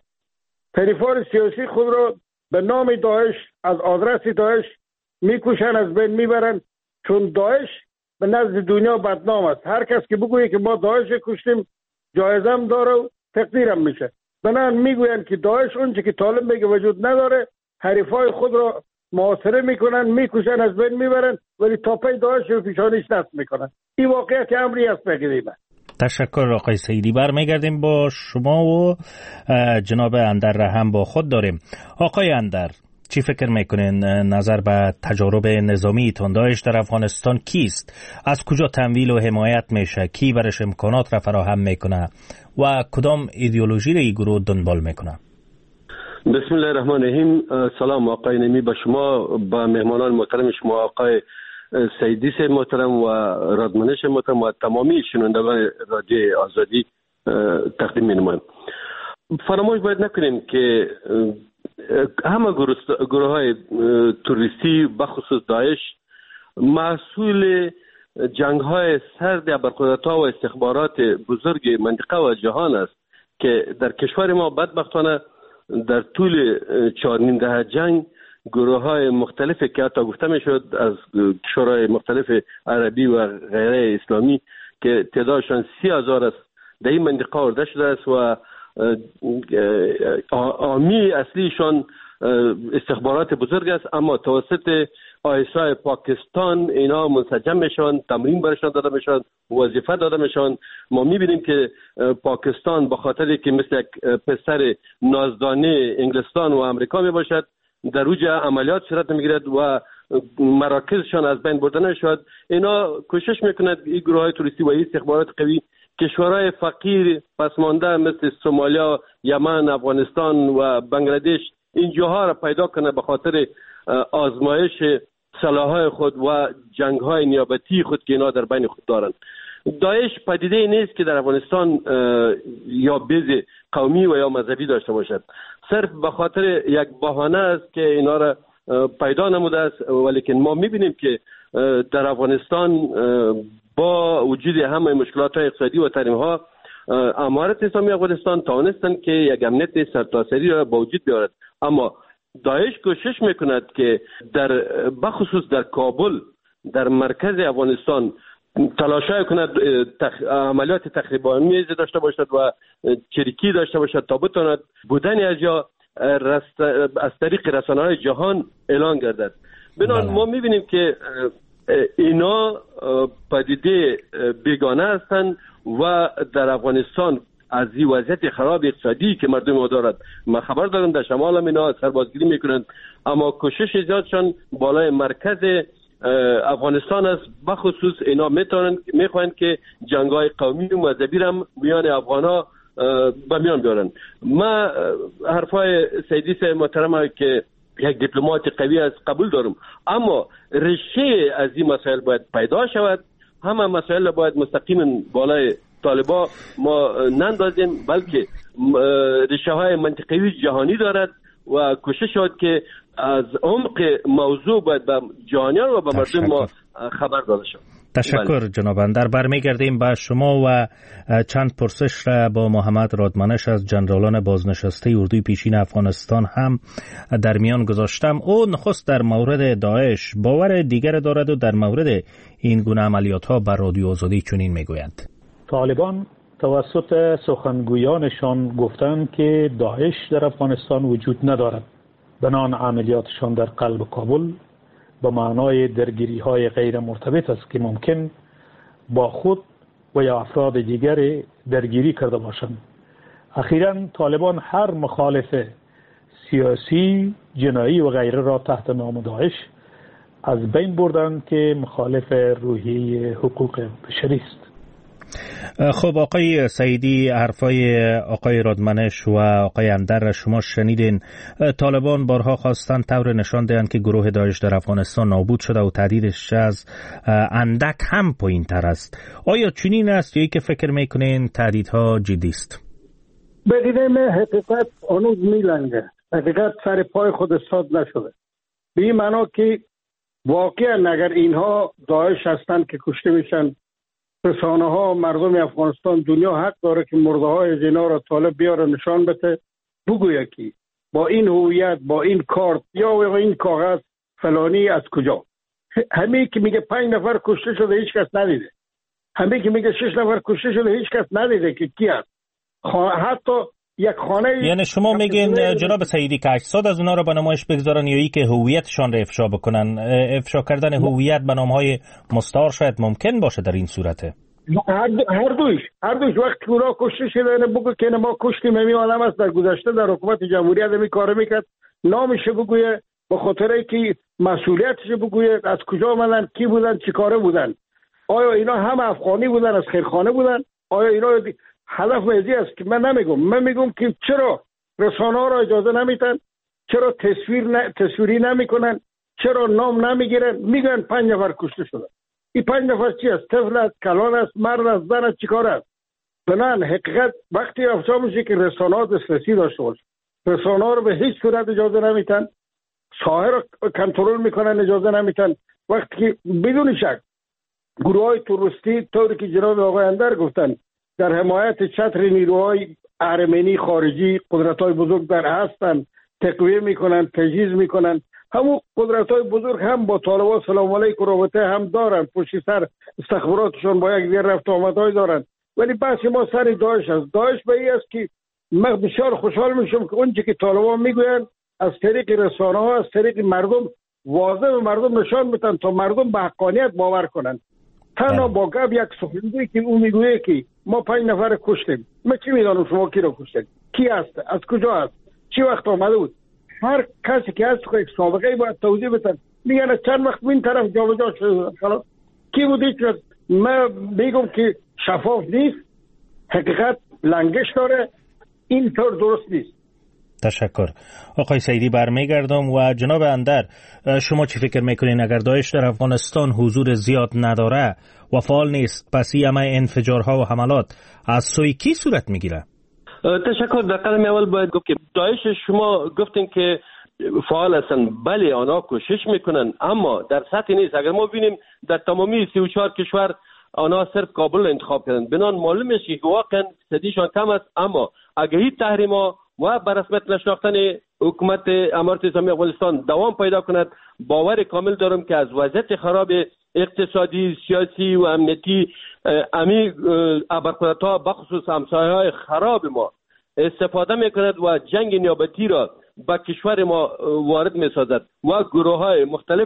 خود را به نام داعش از آدرس داعش میکشن، از بین میبرن، چون داعش به نزد دنیا بدنام است. هر کس که بگویه که ما داعش کشتیم جایزه هم داره و تقدیر هم میشه. بنابراین میگوین که داعش اونچه که طالب میگه وجود نداره، حریفای خود را محاصره میکنن، میکشن، از بین میبرن، ولی تاپای داعش رو پیشانیش نصب میکنن. این واقعیت امری است بگیریم. تشکر آقای سیدی. برمیگردیم با شما و جناب اندر را هم با خود داریم. آقای اندر، چی فکر میکنین نظر به تجارب نظامی داعش در افغانستان کیست؟ از کجا تمویل و حمایت میشه؟ کی برش امکانات را فراهم میکنه و کدام ایدئولوژی را این گروه دنبال میکنه؟ بسم الله الرحمن الرحیم. سلام آقای نمی به شما، با مهمانان محترم شما آقای سیدی سے محترم و رادمنش محترم و تمامی شنوندگان رادیو آزادی تقدیم می‌نمایم. فراموش باید نکنیم که همه گروه های توریستی بخصوص داعش محصول جنگ های سرد ابرقدرت‌ها و استخبارات بزرگ منطقه و جهان است که در کشور ما بدبختانه در طول 4 دهه جنگ گروه های مختلفی که حتی گفته می شد از کشورهای مختلف عربی و غیره اسلامی که تعدادشان 30,000 است در این منطقه آورده شده است و عامی اصلیشان استخبارات بزرگ است، اما توسط آیسای پاکستان اینا منسجم میشن، تمرین برشان داده میشن، وظیفه داده میشن. ما میبینیم که پاکستان به خاطر که مثل یک پسر نازدانه انگلستان و امریکا میباشد در اوج عملیات صورت میگیرد و مراکزشان از بین برده نشد. اینا کوشش میکند این گروه های توریستی و این استخبارات قوی کشورهای فقیر پسمانده مثل سومالیا، یمن، افغانستان و بنگلادش این جاها را پیدا کنه به خاطر آزمایش سلاح‌های خود و جنگ‌های نیابتی خود که اینا در بین خود دارند. داعش پدیده نیست که در افغانستان یا بیز قومی و یا مذهبی داشته باشد، صرف به خاطر یک بهانه است که اینا را پیدا نموده است. ولیکن ما می‌بینیم که در افغانستان با وجود همه مشکلات‌های اقتصادی و تحریم‌ها امارت اسلامی افغانستان توانستند که یک امنیت سرتاسری را با وجود بیارد، اما داعش کوشش میکند که در بخصوص در کابل در مرکز افغانستان تلاشای کند عملیات تخریب‌آمیز داشته باشد و چریکی داشته باشد تا بتواند بودن از جا از طریق رسانه‌های جهان اعلان گردد. بنابراین ما می‌بینیم که اینا پدیده بیگانه هستند و در افغانستان از این وضعیت خراب اقتصادی که مردم ما دارد ما خبر دارم در شمال هم اینا سربازگیری میکنند، اما کوشش زیادشان بالای مرکز افغانستان است. بخصوص اینا میخواهند که جنگ‌های قومی و مذهبی هم میان افغان‌ها به میان بیارن. ما حرفای سیدی صاحب محترم که یک دیپلمات قوی از قبول دارم، اما ریشه از این مسائل باید پیدا شود. همه مسائل باید مستقیم بالای طالبان ما نندازیم، بلکه ریشه های منطقی جهانی دارد و کوشش شد که از عمق موضوع باید به جهانیان و به مردم ما خبر داده شد. تشکر جناب اندر. برمیگردیم به شما و چند پرسش را با محمد رادمنش از جنرالان بازنشسته اردوی پیشین افغانستان هم در میان گذاشتم. او نخست در مورد داعش باور دیگر دارد و در مورد این گونه عملیات ها بر رادیو آزادی چنین میگویند: طالبان توسط سخنگویانشان گفتند که داعش در افغانستان وجود ندارد. بنان عملیاتشان در قلب کابل به معنای درگیری های غیر مرتبط است که ممکن با خود و یا افراد دیگر درگیری کرده باشند. اخیراً طالبان هر مخالف سیاسی، جنایی و غیره را تحت نام داعش از بین بردند که مخالف روحیه حقوق بشری است. خب آقای سعیدی، حرفای آقای رادمنش و آقای اندر را شما شنیدین. طالبان بارها خواستند طور نشان دهند که گروه داعش در افغانستان نابود شده و تهدیدش از اندک هم پایین تر است. آیا چنین است یا ای که فکر میکنین تهدیدها جدی است؟ بدیدیم حقیقت هنوز میلنگه. حقیقت سر پای خود استاد نشده. به این معنا که واقعا اگر اینها داعش هستند که کشته میشن، رسانه ها مردم افغانستان دنیا حق داره که مرده های زینا را طالب بیاره نشان بده، بگویه که با این هویت، با این کارت یا این کاغذ فلانی از کجا. همه که میگه 5 نفر کشته شده هیچ کس ندیده، همه که میگه 6 نفر کشته شده هیچ کس ندیده که کی است. حتی یک خانه، یعنی شما میگین جناب سعیدی که اجساد از اونا رو به نمایش بگذارن یا ای که هویتشان رو افشا بکنن؟ افشا کردن هویت به نامهای مستعار شاید ممکن باشه در این صورته. هر دویش وقتی اونا کشته شده بگو که ما کشتیم همین آدم است در گذشته در حکومت جمهوریت همین کار میکرد، نامش بگویه، به خاطر که مسئولیتش بگویه، از کجا آمدن، کی بودن، چی کاره بودن، آیا اینا هم افغانی بودن، از خیرخانه بودن، آیا اینا هدف مزی است که من میگم که چرا رسانه ها را اجازه نمیتن، چرا تصویری نمیکنن، چرا نام نمیگیرن، میگن 5 نفر کشته شده. این 5 نفر چی است؟ طفل است، کلان است، مرد است، زن است، چیکار است؟ بنان حقیقت وقتی افشا میشه که رسانه ها دسترسی داشته باشه، رسانه ها رو به هیچ صورت اجازه نمیتن، ساحه رو کنترل میکنن اجازه نمیتن. وقتی که بدون شک گروه های تروریستی طوری که جناب آقای اندر گفتن در حمایت چتر نیروهای ارمنی خارجی قدرت‌های بزرگ در هستند، تقویه میکنن، تجهیز میکنن. همون قدرت‌های بزرگ هم با طالبان سلام علیکم رابطه هم دارن، پشت سر استخباراتشون با یک دیگر رفت آمدهای دارن. ولی بحث ما سر داعش است. داعش به این است که من بسیار خوشحال میشم که اونچه که طالبان میگوین از طریق رسانه ها، از طریق مردم واضح به مردم نشان بدن تا مردم به حقانیت باور کنن. تنها با گپ یک سخنگوی که اون میگویه که ما 5 نفر کشتیم، من چی میدانم شما کی رو کشتید، کی هست، از کجا هست، چی وقت آمده بود. هر کسی که هست یک سابقه باید توضیح بدن. میگن چند وقت این طرف جابجا شده، خلاص کی بود هیچ. من میگم که شفاف نیست، حقیقت لنگش داره، این طور درست نیست. تشکر. آقای سعیدی برمیگردم و جناب اندر، شما چی فکر میکنین اگر داعش در افغانستان حضور زیاد نداره و فعال نیست، پس این همه انفجارها و حملات از سوی کی صورت میگیره؟ تشکر. در قدم اول باید گفت که داعش شما گفتین که فعال هستن، بله آنها کوشش میکنن اما در سطح نیست. اگر ما ببینیم در تمامی 34 کشور آنها صرف کابل انتخاب کردن، بنان معلوم میشه که واقعا صدیشان کم است. اما اگه تحریما و به رسمیت نشناختن حکومت امارت اسلامی افغانستان دوام پیدا کند، باور کامل دارم که از وضعیت خراب اقتصادی، سیاسی و امنیتی امی ابرقدرت‌ها بخصوص همسایه‌های خراب ما استفاده میکند و جنگ نیابتی را به کشور ما وارد میسازد و گروه‌های مختلف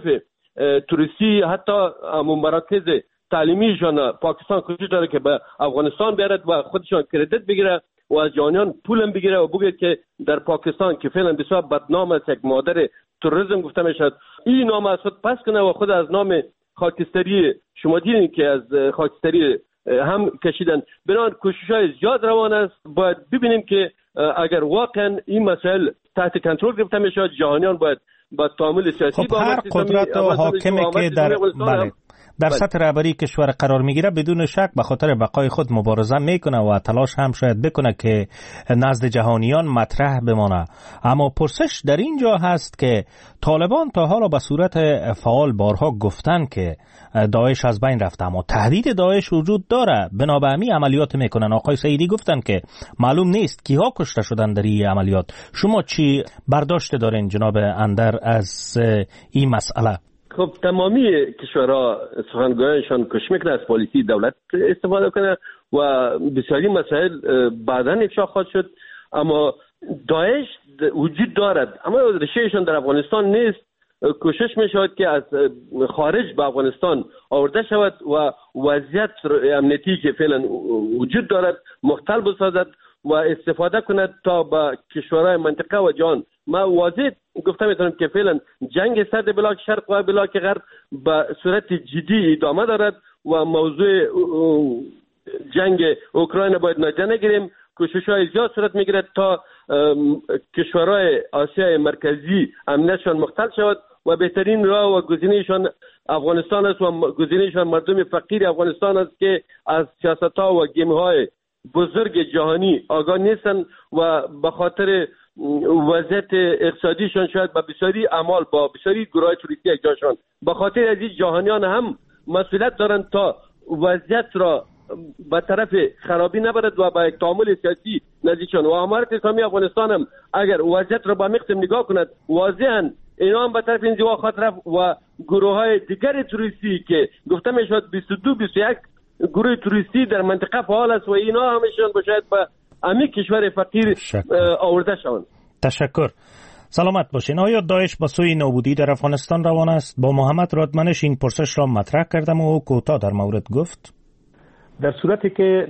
توریستی حتی مراکز تعلیمیشان پاکستان کوشش داره که به افغانستان بیارد و خودشان کردیت بگیره و از جانیان پولم بگیره و بگه که در پاکستان که فعلا بسیار بدنام است، یک مادر تروریسم گفته میشد، این نام از خود پس کنه و خود از نام خاکستری، شما دیدین که از خاکستری هم کشیدن. بنابراین کوشش‌های زیاد روان است. باید ببینیم که اگر واقعا این مسائل تحت کنترل گرفته میشه، جهانیان باید با تعامل سیاسی خب هر قدرت و حاکمی که در سطح رهبری کشور قرار میگیره بدون شک به خاطر بقای خود مبارزه میکنه و تلاش هم شاید بکنه که نزد جهانیان مطرح بمانه. اما پرسش در اینجا هست که طالبان تا حالا به صورت فعال بارها گفتن که داعش از بین رفته، اما تهدید داعش وجود داره، بنابراین عملیات میکنن. آقای سعیدی گفتن که معلوم نیست کیها کشته شدن در این عملیات. شما چی برداشت دارین جناب اندر از این مسئله؟ خب تمامی کشورها سخنگویانشان کوشش میکنه از پالیسی دولت استفاده کنه و بسیاری مسائل بعداً افشا خواهد شد. اما داعش وجود دارد، اما ریشهشان در افغانستان نیست. کوشش میشود که از خارج به افغانستان آورده شود و وضعیت امنیتی که فعلا وجود دارد مختل بسازد و استفاده کند تا به کشورهای منطقه و جهان. ما واضح گفته میتونم که فعلا جنگ سرد بلاک شرق و بلاک غرب به صورت جدی ادامه دارد و موضوع جنگ اوکراین باید نادیده نگیریم. کوشش‌های زیاد صورت میگیرد تا کشورهای آسیای مرکزی امنیتشان مختل شود و بهترین راه و گزینه‌شان افغانستان است و گزینه‌شان مردم فقیر افغانستان است که از سیاست‌ها و گیم‌های بزرگ جهانی آگاه نیستن و به خاطر وضعیت اقتصادیشان شاید با بسیاری اعمال با بسیاری گروه توریستی اجاشان به خاطر از این جهانیان هم مسئولیت دارند تا وضعیت را به طرف خرابی نبرد و با یک تعامل سیاسی نزدیکشان. و امارت اسلامی افغانستان هم اگر وضعیت را با مقتم نگاه کند واضحا اینا هم به طرف انزوا خواهد رفت و گروه های دیگر توریستی که گفته میشد 22-21 گروه توریستی در منطقه فعال است و اینا همشون باید به امی کشور فقیر آورده شوند. تشکر. سلامت باشین. آیا داعش با سوی نابودی در افغانستان روان است؟ با محمد رادمنش این پرسش را مطرح کردم و کوتاه در مورد گفت. در صورتی که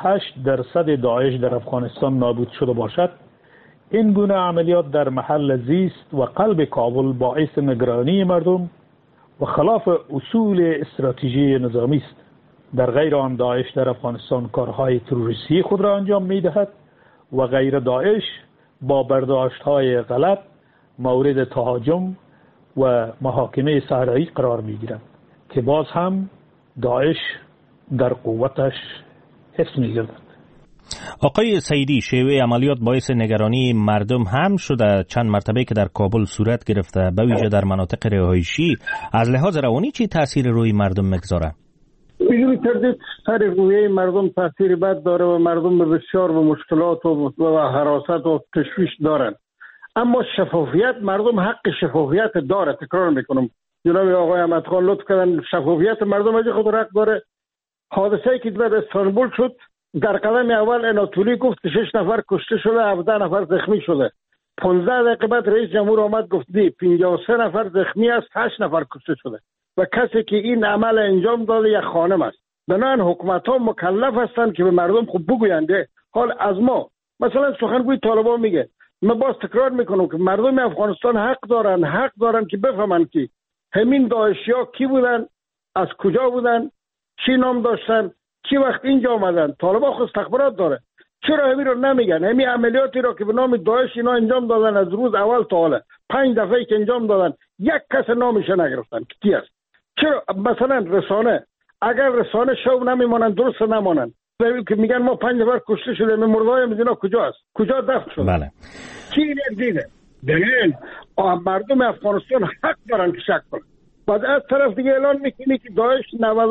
98% داعش در افغانستان نابود شده باشد، این گونه عملیات در محل زیست و قلب کابل باعث نگرانی مردم و خلاف اصول استراتژی نظامی است. در غیر آن داعش در افغانستان کارهای تروریستی خود را انجام می‌دهد و غیر داعش با برداشت‌های غلط مورد تهاجم و محاکمه صحرایی قرار می‌گیرد که باز هم داعش در قوتش حفظ می‌گردد. آقای سعیدی، شیوه عملیات باعث نگرانی مردم هم شده. چند مرتبه که در کابل صورت گرفته، به ویژه در مناطق رهایشی، از لحاظ روانی چی تاثیر روی مردم می‌گذاره؟ بدون تردید سر روی مردم تاثیر بد داره و مردم بسیار به مشکلات و هراست و تشویش دارن. اما شفافیت، مردم حق شفافیت داره. تکرار میکنم، جناب آقای احمد خان لطف کردن، شفافیت مردم از خود حق داره. حادثه‌ای که در استانبول شد، در قدم اول اناتولی گفت که 6 نفر کشته شده، 17 نفر زخمی شده. 15 دقیقه بعد رئیس جمهور آمد گفت 53 نفر زخمی است، 8 نفر کشته شده و کسی که این عمل انجام داده یک خانم است. بنابراین حکومت‌ها مکلف هستند که به مردم خوب بگویند. حال از ما مثلا سخنگوی طالبان میگه، من باز تکرار میکنم که مردم افغانستان حق دارن که بفهمند که همین داعشی‌ها کی بودن، از کجا بودن، چی نام داشتن، چی وقت اینجا آمدن. طالبان خود استخبارات داره، چرا همین رو نمیگن؟ همین عملیاتی رو که به نام داعش اینا انجام دادن از روز اول تا حالا 5 دفعه که انجام دادن، یک کس نامش نگرفتن که کی است. چرا مثلا رسانه، اگر رسانه شو نمیمونن، درست نمونن که میگن ما 5 نفر کشته شده، مردای مدینا کجا است، کجا دفن شده؟ بله. کی دیده؟ دلیل مردم افغانستان حق دارن که شک کنن. بعد از طرف دیگه اعلان میکنی که داعش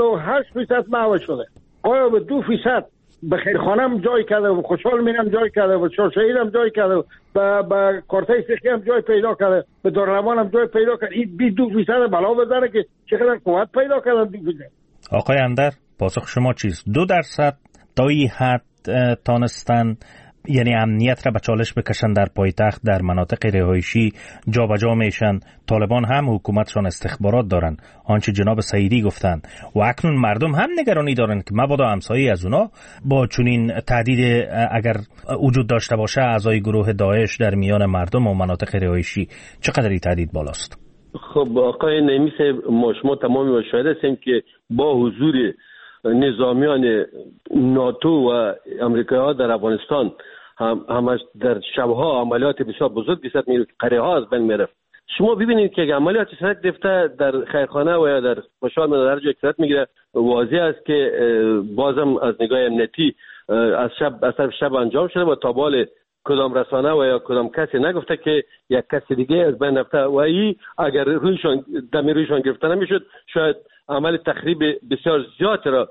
98% محو شده. آیا به 2% به خیرخانم جای کرده و خوشحال مینم جای کرده و شهیدم جای کرده و به کارتای سیخی هم جای پیدا کرده، به دارالامان هم جای پیدا کرده. این 22% بلا بزنه که چقدر قوت پیدا کردن. آقای اندر، پاسخ شما چیست؟ 2% تا این حد تانستن یعنی امنیت را به چالش بکشن در پایتخت، در مناطق رهایشی جابجا میشن. طالبان هم حکومتشان استخبارات دارن، آنچه جناب سعیدی گفتن، و اکنون مردم هم نگرانی دارن که مبادا همسایه از اونا با چنین تهدید اگر وجود داشته باشه اعضای گروه داعش در میان مردم و مناطق رهایشی، چقدر این تهدید بالاست؟ خب آقای نعیمی صاحب، ما شما تمامی شاهد هستیم که با حضور نظامیان ناتو و امریکایی در افغانستان همش در شبها عملیات بسیار بزرگ صورت می‌گرفت، قریه ها از بین میرفت. شما ببینید که عملیات صورت گرفته در خیرخانه و یا در خوشحال من در هر جای صورت میگیره، واضح است که بازم از نگاه امنیتی از طرف شب انجام شده و تا بال کدام رسانه و یا کدام کسی نگفته که یک کسی دیگه از بین رفته و این اگر رویشان گرفته نمیشد شاید عمل تخریب بسیار زیاد را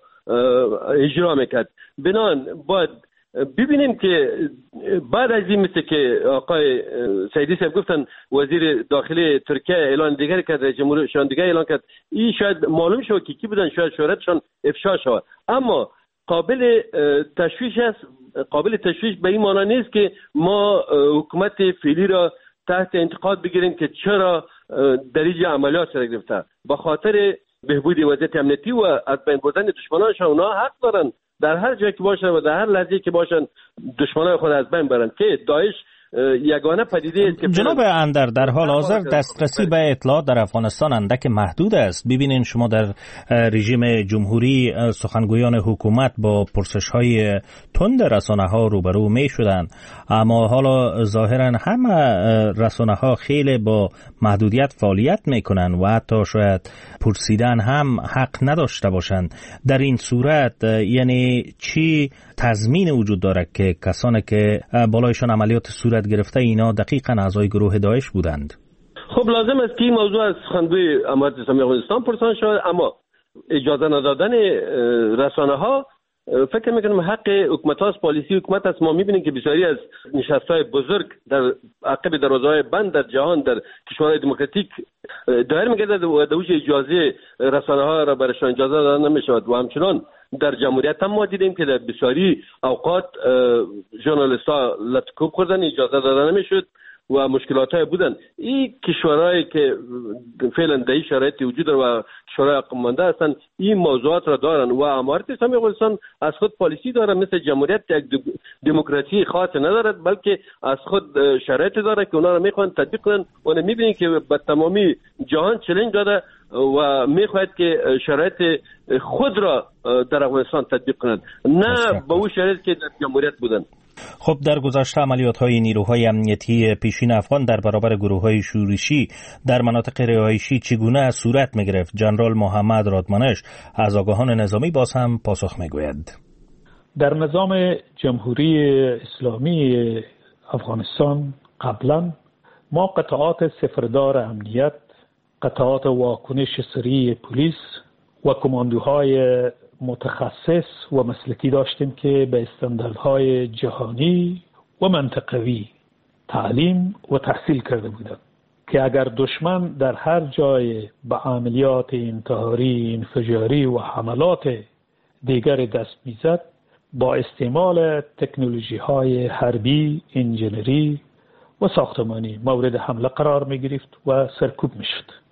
اجرا میکرد. بنان باید ببینیم که بعد از این مثل که آقای سعیدی صاحب گفتن وزیر داخلی ترکیه اعلان دیگری کرد، رئیس جمهورشان دیگه اعلان کرد، این شاید معلوم شد که کی بودن، شاید شهرتشان افشا شود. اما قابل تشویش است، قابل تشویش به این معنی نیست که ما حکومت فعلی را تحت انتقاد بگیریم که چرا در اینجا عملیات صورت گرفته. به خاطر بهبود وضعیت امنیتی و از بین بردن دشمنانشان، اونا حق دارن در هر جایی که باشن و در هر لحظه‌ای که باشن دشمنان خود از بین برن. که داعش یگانه پدیده است که جناب اندر در حال حاضر دسترسی به اطلاعات در افغانستان اندک محدود است. ببینین شما در رژیم جمهوری سخنگویان حکومت با پرسش‌های تند رسانه‌ها روبرو می‌شدند، اما حالا ظاهراً همه رسانه‌ها خیلی با محدودیت فعالیت می‌کنند و حتی شاید پرسیدن هم حق نداشته باشند. در این صورت یعنی چی تضمین وجود دارد که کسانی که بالایشان عملیات صورت گرفته اینا دقیقاً اعضای گروه داعش بودند؟ خب لازم است که این موضوع از سخنگوی امارت اسلامی افغانستان پرسان شود، اما اجازه ندادن رسانه‌ها فکر میکنم حق حکومت هاست، پالیسی حکومت است. ما میبینیم که بسیاری از نشست‌های بزرگ در عقب دروازه‌های بند در جهان در کشورهای دموکراتیک دایر میگردد و دوج اجازه رسانه‌ها را برایشان اجازه داده نمیشود و همچنان در جمهوریت هم ما دیدیم که در بسیاری اوقات ژورنالیست‌ها لطکوب خوردن، اجازه داده نمیشد و مشکلات‌های بودن. این کشورهایی که فعلا در این شرایط وجود داره و کشورهای عقب مانده هستند این موضوعات را دارن و امارت اسلامی افغانستان از خود پالیسی داره، مثل جمهوریت یک دموکراسی خاص ندارد بلکه از خود شرایط داره که اونا را میخوان تطبیق کنن و میبینید که به تمامی جهان چالش داده و میخواهد که شرایط خود را در افغانستان تطبیق کنند، نه به اون شرایطی که در جمهوریت بودن. خب در گذشته عملیات‌های نیروهای امنیتی پیشین افغان در برابر گروه‌های شورشی در مناطق رهایشی چگونه صورت می‌گرفت؟ جنرال محمد رادمانش از آگاهان نظامی باز هم پاسخ می‌گوید. در نظام جمهوری اسلامی افغانستان قبلا ما قطعات سفردار امنیت، قطعات واکنش سریع پلیس و کماندوهای متخصص و مسلکی داشتیم که به استانداردهای جهانی و منطقوی تعلیم و تحصیل کرده بودند که اگر دشمن در هر جای به عملیات انتحاری، انفجاری و حملات دیگر دست میزد با استعمال تکنولوژی‌های حربی، انجینری و ساختمانی مورد حمله قرار می‌گرفت و سرکوب می‌شد.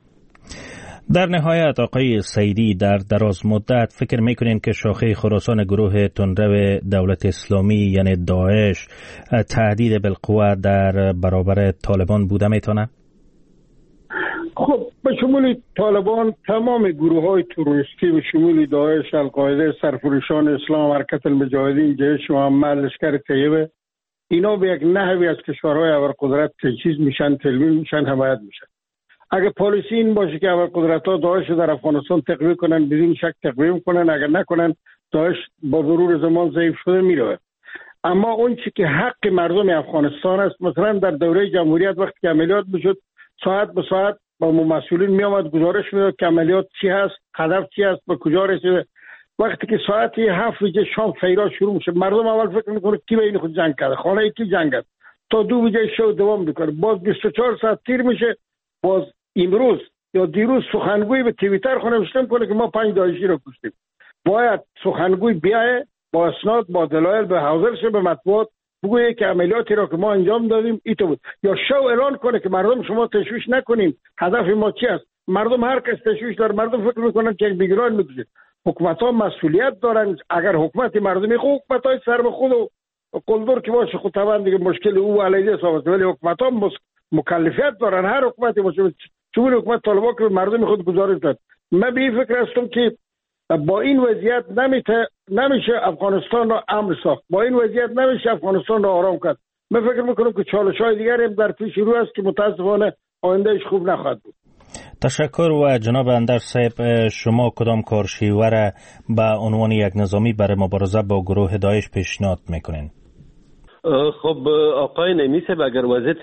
در نهایت آقای سعیدی در دراز مدت فکر میکنین که شاخه خراسان گروه تندرو دولت اسلامی یعنی داعش تهدید بالقوه در برابر طالبان بوده میتونه؟ خب به شمول طالبان تمام گروه های تروریستی به شمول داعش، القاعده، سرفروشان اسلام، حرکت المجاهدین، جیش محمد، لشکر طیبه، اینا به یک نحوی از کشورهای ابرقدرت تجهیز میشن، تلوین میشن، حمایت میشن. اگر پالیسی این باشه که ابرقدرت‌ها داعش در افغانستان تقویه کنن، بدون شک تقویه کنن، اگر نکنن داعش با مرور زمان ضعیف شده میره. اما اون چی که حق مردم افغانستان است، مثلا در دوره جمهوریت وقتی که عملیات میشد ساعت به ساعت با مسئولین میآمد گزارش میداد که عملیات چی هست، هدف چی است، به کجا رسیده. وقتی که ساعت 7 بجه شام فیرا شروع میشه، مردم اول فکر میکنه کی بین خود جنگ کرده، خانه کی جنگ کرد، تا 2 بجه شب دوام میکنه، باز 24 ساعت تیر میشه، باز امروز یا دیروز سخنگوی به توییتر نوشته کنه که ما 5 داعشی رو کشتیم. باید سخنگوی بیایه با اسناد، با دلایل به حاضر شه به مطبوعات، بگویه که عملیاتی را که ما انجام دادیم ایتو بود، یا شو اعلان کنه که مردم شما تشویش نکنین، هدف ما چی است. مردم هر کس تشویش داره، مردم فکر میکنن که بیگناه میکشه. حکومت‌ها مسئولیت دارن. اگر حکومت مردمی خود حکومت‌های سر به خود و قلدر که باشه خود طبعا دیگه مشکل او علیه حساب، ولی حکومت‌ها مکلفیت دارن. هر حکومتی باشه، چون حکومت طالبان که مردم خود گزارش داد. من به این فکر هستم که با این وضعیت نمیشه افغانستان را امن ساخت، با این وضعیت نمیشه افغانستان را آرام کرد. من فکر میکنم که چالش‌های دیگری هم در پیش رو است که متاسفانه آیندهش خوب نخواهد بود. تشکر. و جناب اندر صاحب، شما کدام کارشیوه را به عنوان یک نظامی برای مبارزه با گروه داعش پیشنهاد میکنین؟ خب آقای نعیمی صاحب، اگر وضعیت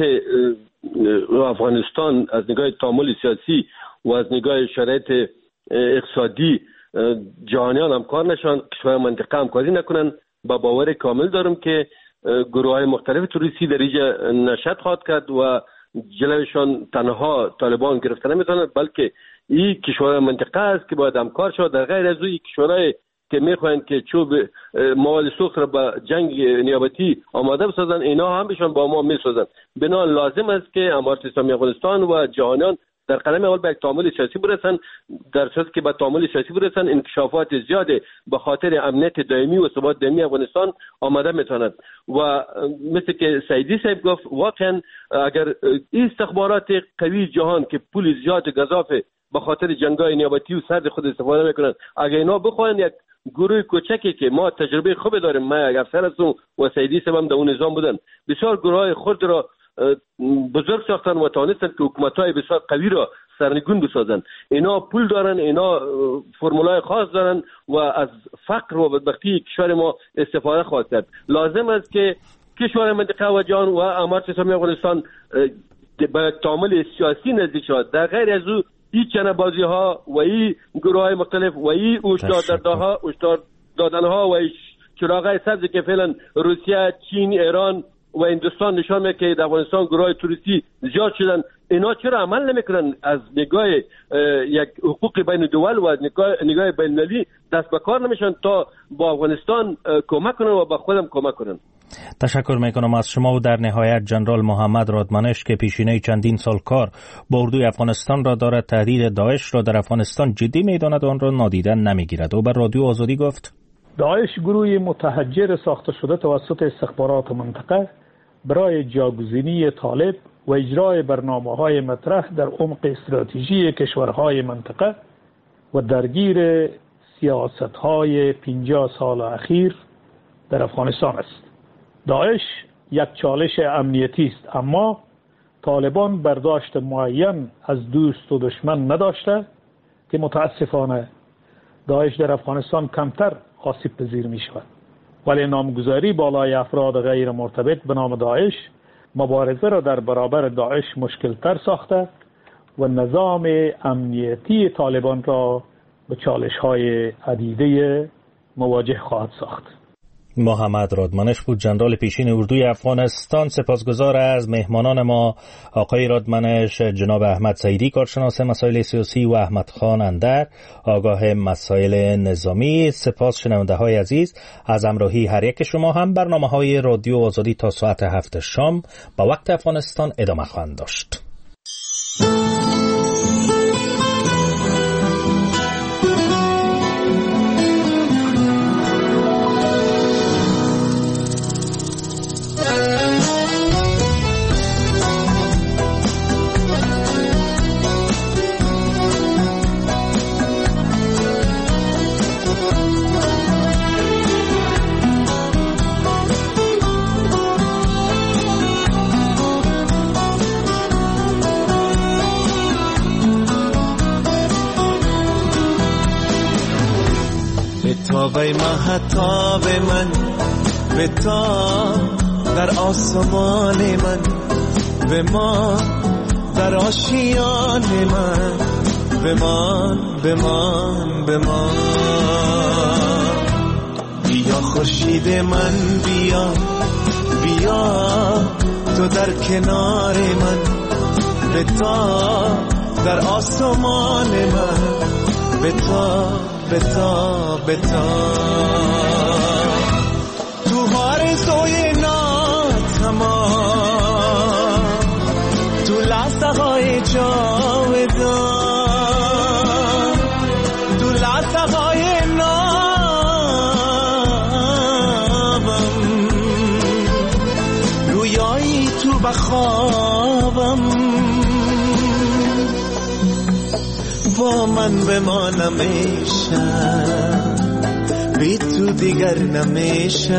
افغانستان از نگاه تعامل سیاسی و از نگاه شرایط اقتصادی جهانیان همکار نشن، کشور منطقه همکاری نکنن، با باور کامل دارم که گروه های مختلف تروریستی در اینجا نشأت خواهد کرد و جلوشان تنها طالبان گرفته نمیتونند، بلکه این کشور منطقه است که باید همکار شود. در غیر از این کشورهای که میخواهند که چوب مواد سوخت را به جنگ نیابتی آماده بسازن، اینا هم بهشان با ما میسازن. بنابراین لازم است که امارت اسلامی افغانستان و جهانیان در قلم اول به یک تعامل سیاسی برسن. در صورتی که به تعامل سیاسی برسن، انکشافات زیاد به خاطر امنیت دائمی و ثبات دائمی افغانستان آماده میتواند. و مثل که سعیدی صاحب گفت، واقعا اگر این استخبارات قوی جهان که پول زیاد گزافه به خاطر جنگ‌های نیابتی و سرد خود استفاده میکنند، اگر اینا بخواهند یک گروه کوچکی که ما تجربه خوب داریم، ما یک افسر هستم و سعیدی صاحب هم در اون نظام بودن، بسیار گروه‌های خود را بزرگ ساختن و توانستن که حکومت‌های بسیار قوی را سرنگون بسازن. اینا پول دارن، اینا فرمولای خاص دارن و از فقر و بدبختی کشور ما استفاده خواهد کرد. لازم است که کشور منطقه و جهان و امارت اسلامی افغانستان به تعامل سیاسی نزدیک شود. در غیر از او این چنه‌بازی ها و این گروه های مختلف و این هشدار دادنها و این چراغای سبز که فعلا روسیه، چین، ایران و هندوستان نشان میده که در افغانستان گروه توریستی زیاد شدن، اینا چرا عمل نمیکنن؟ از نگاه یک حقوق بین الدول و نگاه بین المللی دست به کار نمیشن تا با افغانستان کمک کنن و با خودم کمک کنن. تشکر میکنم از شما. و در نهایت جنرال محمد رادمنش که پیشینه چندین سال کار با اردوی افغانستان را دارد، تهدید داعش را در افغانستان جدی میداند و آن را نادیده نمیگیرد. او بر رادیو آزادی گفت: داعش گروهی متحجر ساخته شده توسط استخبارات منطقه برای جاگزینی طالب و اجرای برنامه‌های مطرح در عمق استراتژی کشورهای منطقه و درگیر سیاست‌های 50 سال اخیر در افغانستان است. داعش یک چالش امنیتی است، اما طالبان برداشت معین از دوست و دشمن نداشته که متاسفانه داعش در افغانستان کمتر آسیب پذیر می شود. ولی نامگذاری بالای افراد غیر مرتبط به نام داعش مبارزه را در برابر داعش مشکل تر ساخته و نظام امنیتی طالبان را به چالش های عدیده مواجه خواهد ساخت. محمد رادمنش بود، جنرال پیشین اردوی افغانستان. سپاسگزار از مهمانان ما، آقای رادمنش، جناب احمد سعیدی کارشناس مسائل سیاسی و احمد خان اندر آگاه مسائل نظامی. سپاس شنونده های عزیز از همراهی هر یک شما. هم برنامه های رادیو آزادی تا ساعت 7 شام با وقت افغانستان ادامه خواهند داشت. وی مهتاب من به تا در آسمان من، به ما در آشیان من، بمان بیا خورشید من، بیا تو در کنار من، به تا در آسمان من، به تا تو آرزوی ناتمام، تو لحظه های جاودان، تو لحظه های نابم، رویایی تو بخوابم، با من بمان همیشه بی تو دیگر نمیشه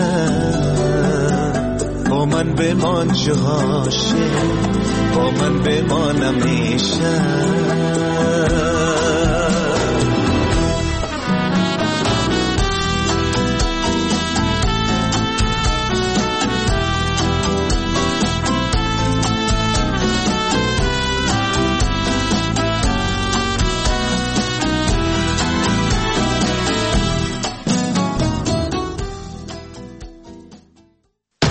با من بمان جهاشه با من بمان همیشه